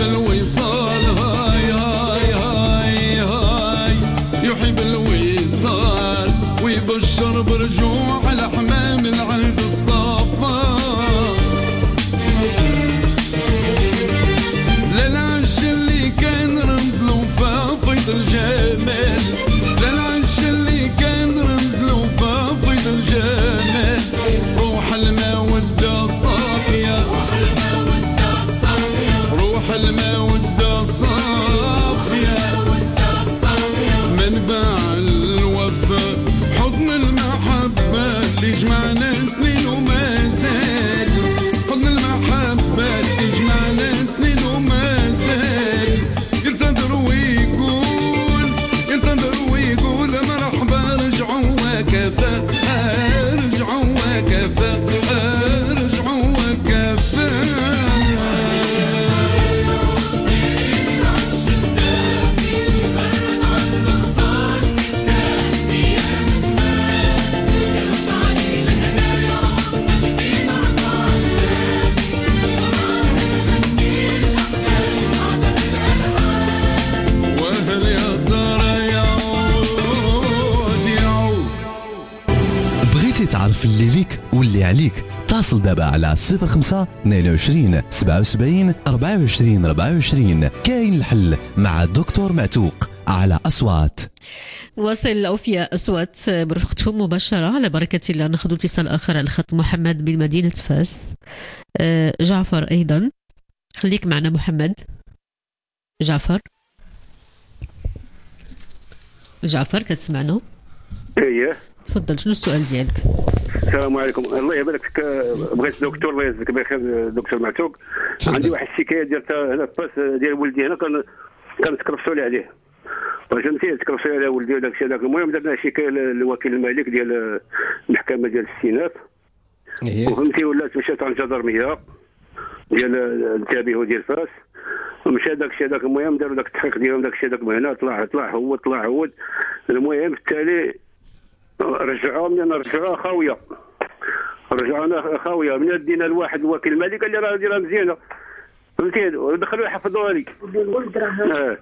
F: الوصال هاي هاي هاي هاي يحب الوصال ويبشر برجوع الحمام العهد الصفا للعش اللي كان رمز له فافض الجمال للعش اللي كان رمز له فافض الجمال روح المودة صافية روح المودة صافية منبع الوفاء حضن المحبة اللي جمعنا سنين وما زال حضن المحبة اللي جمعنا سنين وما زال ينتظر ويقول ينتظر ويقول مرحبا رجعوا وكفى رجعوا وكفى رجعوا وكفى وهل يا ترى يعود يعود
B: بغيتي تعرف اللي ليك واللي عليك اتصل دابا على صفر خمسة اثنين وعشرين سبعة وسبعين أربعة وعشرين أربعة وعشرين. كاين الحل مع الدكتور معتوق على أصوات.
C: واصل الأوفياء أصوات برفقتهم مباشرة على بركة الله. ناخذ اتصال آخر على الخط. محمد من مدينة فاس. أه جعفر أيضا. خليك معنا محمد. جعفر جعفر كتسمعنا؟
E: ايه
C: تفضل، شنو السؤال ديالك؟
E: السلام عليكم. الله يبارك. بغيت دكتور الله يجزيك بخير دكتور معتوق. عندي واحد الشكايه ديال هنا في باس ديال ولدي هنا كان كان تكرفسوا لي عليه فهمتي تكرفسوا على ولدي وداك الشيء هذاك. المهم درنا شكايه للوكيل الملك ديال المحكمه ديال الاستئناف وفهمتي ولات مشات عند الجدرميه ديال الانتباه ديال فاس ومشى داك الشيء هذاك. المهم داروا داك التحقيق ديالهم داك الشيء هذاك من هنا طلع طلع هو طلع هو. المهم بالتالي رجعوا من رجعوها خاويه رجعونا خاويه من دينا الواحد الوكيل المالي قال لي راه ديرها مزيانه فهمتي ودخلوا يحفظوها لي. اه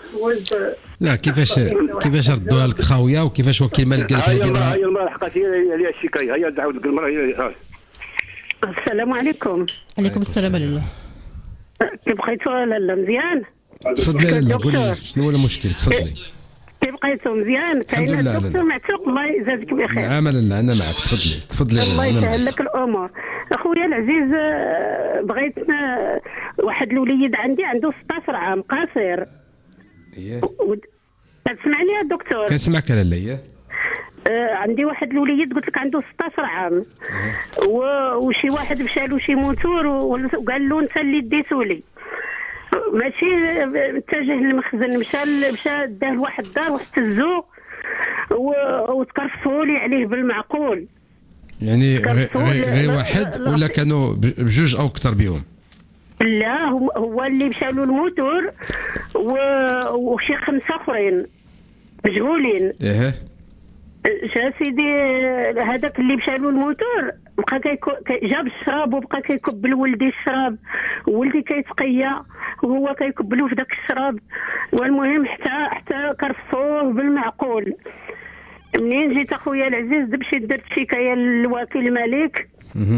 D: لا كيفاش كيفاش ردوها لك خاويه وكيفاش وكيل المالك قال لك
E: ديرها؟ هي المراه حقات هي عليها الشكايه هي تعاود لك المراه هي.
V: السلام عليكم.
C: عليكم السلام عليكم.
V: كيف بقيتوا لاله مزيان؟
D: تفضلي لاله قولي شنو هو المشكل تفضلي.
V: كيف بقيتوا مزيان؟
D: الحمد لله
V: الدكتور معتوق الله يجازيك بخير.
D: نعم لاله انا معك تفضلي تفضلي
V: الله
D: لاله.
V: يسهل لك الامور. اخويا العزيز بغيت واحد الوليد عندي عنده ستة عشر عام قاصر.
D: ايه
V: تسمعني يا دكتور؟
D: كنسمعك لاله. ايه
V: آه عندي واحد الوليد قلت لك عنده ستة عشر عام و... وشي واحد مشى له شي موتور وقال له انت اللي ديتو لي ماشي اتجه للمخزن مشى مشى داه لواحد الدار واحتزو و... وتكرفسوا لي عليه بالمعقول.
D: يعني غير غي واحد ولا كانوا بجوج او اكثر بهم؟
V: لا هو, هو اللي مشى له الموتور و... وشي خمسه اخرين مجهولين.
D: ايه
V: جا سيدي هذاك اللي مشى له الموتور بقى كي جاب الشراب وبقى كيكب لولدي الشراب وولدي كيتقيا وهو كيكب له في داك الشراب. والمهم حتى حتى كرفصوه بالمعقول. منين جيت اخويا العزيز مشيت درت شكايه للوكيل الملك.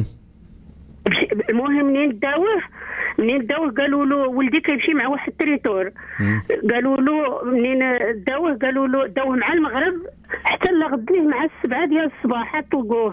V: المهم منين داوه منين داوه قالوا له ولدي كيمشي مع واحد التريتور. قالوا له منين داوه قالوا له داوه مع المغرب حتى لغد ليه مع السبعه ديال الصباح طلقوه.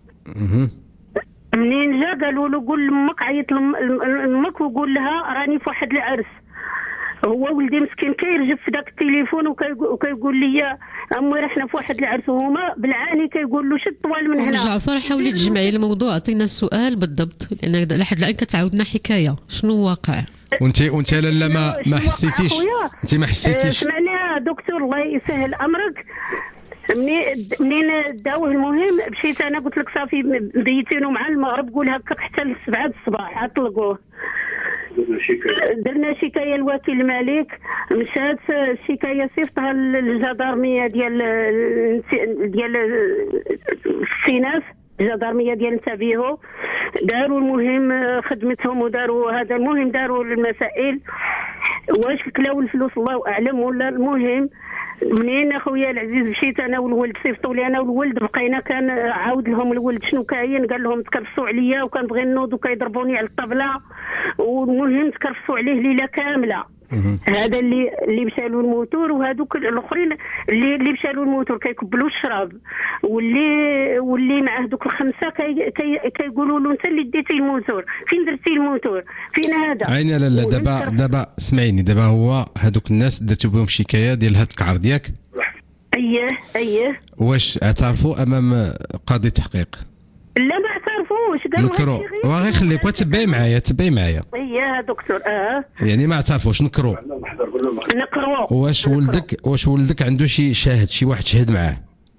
V: منين جا قالوا له قول لامك عيط لامك وقول لها راني في واحد العرس. هو ولدي مسكين كيرجف في داك التليفون وكيقول لي امي رحنا في واحد العرس وهما بالعاني كيقول له شد طوال من هنا.
C: جعفر حاولي تجمعي الموضوع عطينا السؤال بالضبط لان لحد الان كتعاودنا حكايه شنو واقع.
D: وانت وانت لالا ما ما حسيتيش انت ما حسيتيش؟
V: اسمعني يا دكتور الله يسهل امرك. منين منين داوه المهم مشيت انا قلت لك صافي مبيتينو مع المغرب قول هكاك حتى للسبعه الصباح طلقوه. درنا شكايه لوكيل الملك مشات الشكايه صيفطها للجدرميه ديال ديال الاستئناف الجدارميه ديال انتبهوا داروا المهم آه، خدمتهم وداروا هذا المهم داروا المسائل. واش كلاو الفلوس الله اعلم ولا المهم منين اخويا العزيز مشيت انا والولد صيفطوا لي انا والولد بقينا كان عاود لهم الولد شنو كاين قال لهم تكرفسوا عليا وكنبغي نوض وكيضربوني على الطبله والمهم تكرفسوا عليه ليله كامله. هذا اللي اللي مشالوا الموتور وهذوك الاخرين اللي اللي مشالوا الموتور كيكبلوا الشراب واللي واللي معاه دوك الخمسه كي كي كيقولوا له انت اللي ديتي الموتور فين درتي الموتور فين هذا
D: عيني. لا لا دابا دابا اسمعيني دابا هو هذوك الناس درتوا بهم شكايه ديال هاد الكعر ديالك.
V: اييه اييه
D: واش اعترفوا امام قاضي التحقيق؟
V: لا ما اعترفوش قالوا
D: نكرو وغير خليك وتبعي معايا تبعي معايا
V: اييه دكتور اه
D: يعني ما اعترفوش نكرو
V: نكرو.
D: واش ولدك واش ولدك عنده شي شاهد شي واحد شهد معاه؟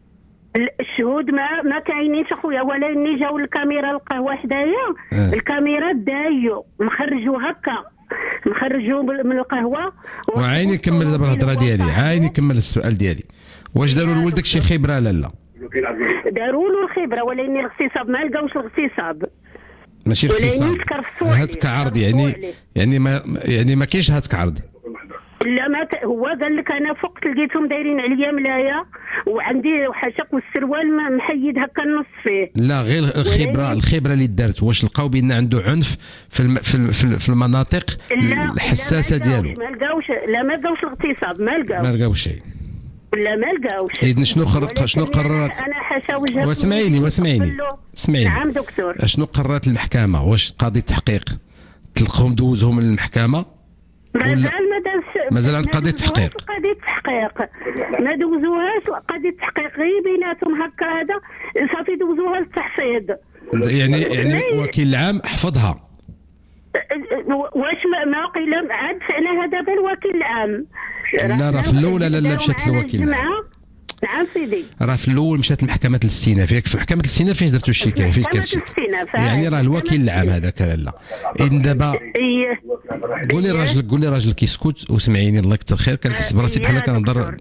V: الشهود ما ما كاينينش اخويا ولا اني جاو الكاميرا القهوه حدايا
D: آه.
V: الكاميرا دايو مخرجوا هكا مخرجوا من القهوه
D: وعيني كمل دابا الهضره ديالي عيني كمل السؤال ديالي. واش داروا لولدك شي خبره لا لا؟
V: داروا له الخبره ولا اني الاغتصاب ما لقاوش الاغتصاب
D: ماشي اغتصاب هاتك عرض يعني يعني ما يعني ما كاينش هاتك عرض.
V: لا ما ك... هو قال لك انا فقت لقيتهم دايرين عليا ملايه وعندي حشق والسروال محيد هكا النص فيه.
D: لا غير الخبره الخبره اللي دارت واش لقاو بان عنده عنف في الم... في, الم... في المناطق الحساسه ديالو؟
V: ما لقاوش لا ما لقاوش الاغتصاب ما لقاوش
D: ما لقاوش شيء
V: لا ما لقاوش.
D: اذا شنو خرجت شنو قررت؟
V: انا حاشا وجهك
D: واسمعيني واسمعيني اسمعيني.
V: نعم دكتور.
D: شنو قررت المحكمه؟ واش قاضي التحقيق تلقاهم دوزهم للمحكمه؟
V: مازال ما دازش
D: مازال عند قضيه التحقيق.
V: قضيه التحقيق ما دوزوهاش قضيه التحقيق غير بيناتهم هكا هذا صافي دوزوها للتحفيظ.
D: يعني يعني وكيل العام حفظها.
V: واش ما قيل عاد فعلا هذا بالوكيل العام.
D: لا راه في الاولى لا لا مشات للوكيل العام.
V: نعم سيدي.
D: راه في الاول مشات لمحكمه الاستئناف ياك في محكمه الاستئناف فين درتوا الشكايه فين كانت يعني راه الوكيل العام هذاك لا. اذا دابا قولي راجلك قولي راجلك يسكت وسمعيني الله يكثر خير كنحس براسي بحال كنهضر.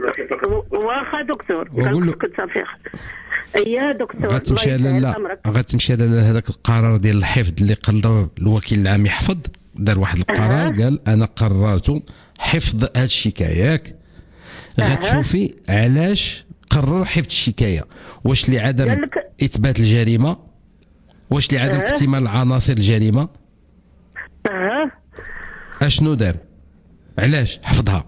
V: واخا دكتور
D: وقول له
V: اييه دكتور
D: غتمشي لا غتمشي لا هذاك القرار ديال الحفظ اللي قرر الوكيل العام يحفظ دار واحد القرار أه. قال انا قررت حفظ هذه الشكايه ياك. غتشوفي علاش قرر حفظ الشكايه. واش لعدم اثبات الجريمه واش لعدم أه. اكتمال عناصر الجريمه
V: اه
D: اشنو دار علاش حفظها؟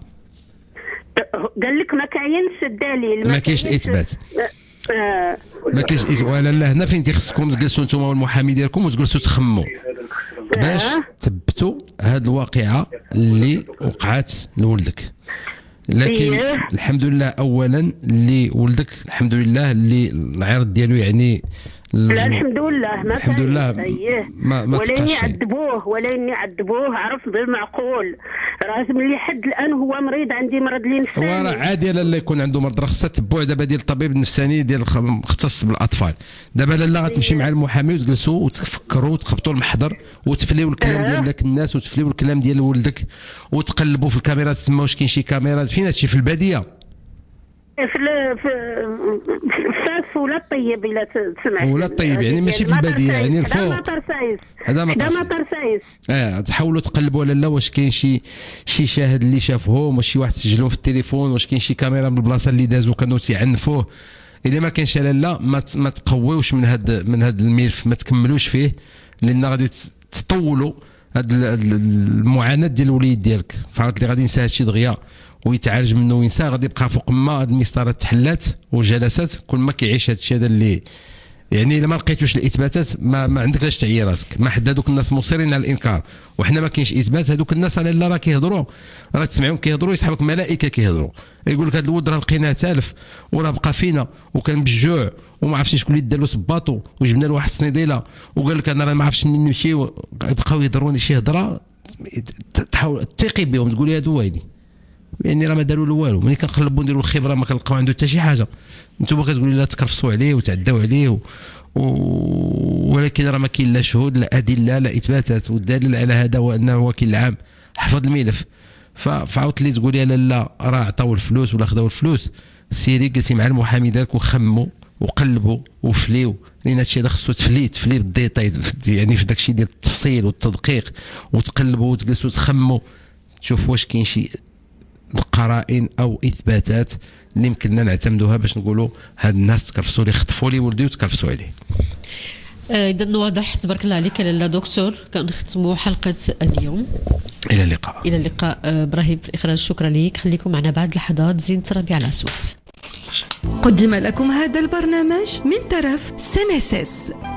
V: قال لك ما كاينش الدليل
D: ما كاينش الاثبات
V: آه.
D: ما كاينش ولا لا هنا فين تيخصكم تجلسوا نتوما والمحامي ديالكم وتجلسوا تخموا باش تثبتوا هذه الواقعه اللي وقعت لولدك. لكن الحمد لله اولا اللي ولدك الحمد لله اللي العرض ديالو يعني
V: لا الحمد لله ما
D: الحمد لله
V: ما ما ولا اني عذبوه ولا اني عذبوه عرف بالمعقول راه ملي حد الان هو مريض عندي مرض الانساني.
D: هو راه عادي لالا يكون عنده مرض راه خصها تبع دابا ديال الطبيب النفساني ديال مختص بالاطفال. دابا لالا غتمشي مع المحامي وتجلسوا وتفكروا وتخبطوا المحضر وتفليوا الكلام ديال داك الناس وتفليوا الكلام ديال ولدك وتقلبوا في الكاميرات تما واش كاين شي كاميرات فين هادشي في الباديه
V: في في فاس ولا طيب الا تسمع
D: ولا طيب يعني ماشي في الباديه يعني الفوق
V: هذا مطر سايس
D: هذا
V: مطر سايس
D: اه تحاولوا تقلبوا لا لا واش كاين شي شي شاهد اللي شافهم واش شي واحد سجلهم في التليفون واش كاين شي كاميرا من البلاصه اللي دازوا كانوا تيعنفوه. اذا ما كانش لا ما ما تقويوش من هذا من هذا الملف ما تكملوش فيه لان غادي تطولوا هاد المعاناه ديال الوليد ديالك فعرفت اللي غادي ينسى هادشي دغيا ويتعالج منه وينسى غادي يبقى فوق ما هاد المسطرات تحلات والجلسات كل ما كيعيش هادشي هذا اللي يعني الا ما لقيتوش الاثباتات ما, ما عندك لاش تعيي راسك. ما حد هذوك الناس مصرين على الانكار وحنا ما كاينش اثبات. هذوك الناس راه لا راه كيهضروا راه تسمعهم كيهضروا يسحبك ملائكه كيهضروا يقول لك هذا الولد راه لقيناه تالف وراه بقى فينا وكان بالجوع وما عرفتش شكون اللي دار له صباطو وجبنا له واحد الصنيديله وقال لك انا راه ما عرفتش منين نمشي بقاو يهضروني شي هضره تحاول تثقي بهم تقولي هادو ويلي يعني راه ما داروا له والو. ملي كنقلبوا نديروا الخبره ما كنلقاو عنده حتى شي حاجه نتوما كتقولوا لا تكرفسوا عليه وتعداو عليه و... و... ولكن راه ما كاين لا شهود لا ادله لا اثباتات. والدليل على هذا هو انه الوكيل العام حفظ الملف. فعاودت لي تقولي لا لا راه عطاو الفلوس ولا خداو الفلوس سيري جلسي مع المحامي ديالك وخموا وقلبوا وفليو، لان هادشي هذا خصو تفلي تفلي بالديتاي، يعني في داكشي ديال التفصيل والتدقيق، وتقلبوا وتجلسوا تخموا تشوف واش كاين شي قرائن او اثباتات اللي يمكننا نعتمدوها باش نقولوا هاد الناس تكرفسوا لي خطفوا لي ولدي وتكرفسوا عليه.
C: اذا واضح تبارك الله عليك لاله دكتور. كنختموا حلقه اليوم.
D: الى اللقاء.
C: الى اللقاء. ابراهيم في الاخراج، شكرا لك. خليكم معنا بعد لحظات زينة ربيع العسود.
A: قدم لكم هذا البرنامج من طرف سنسس.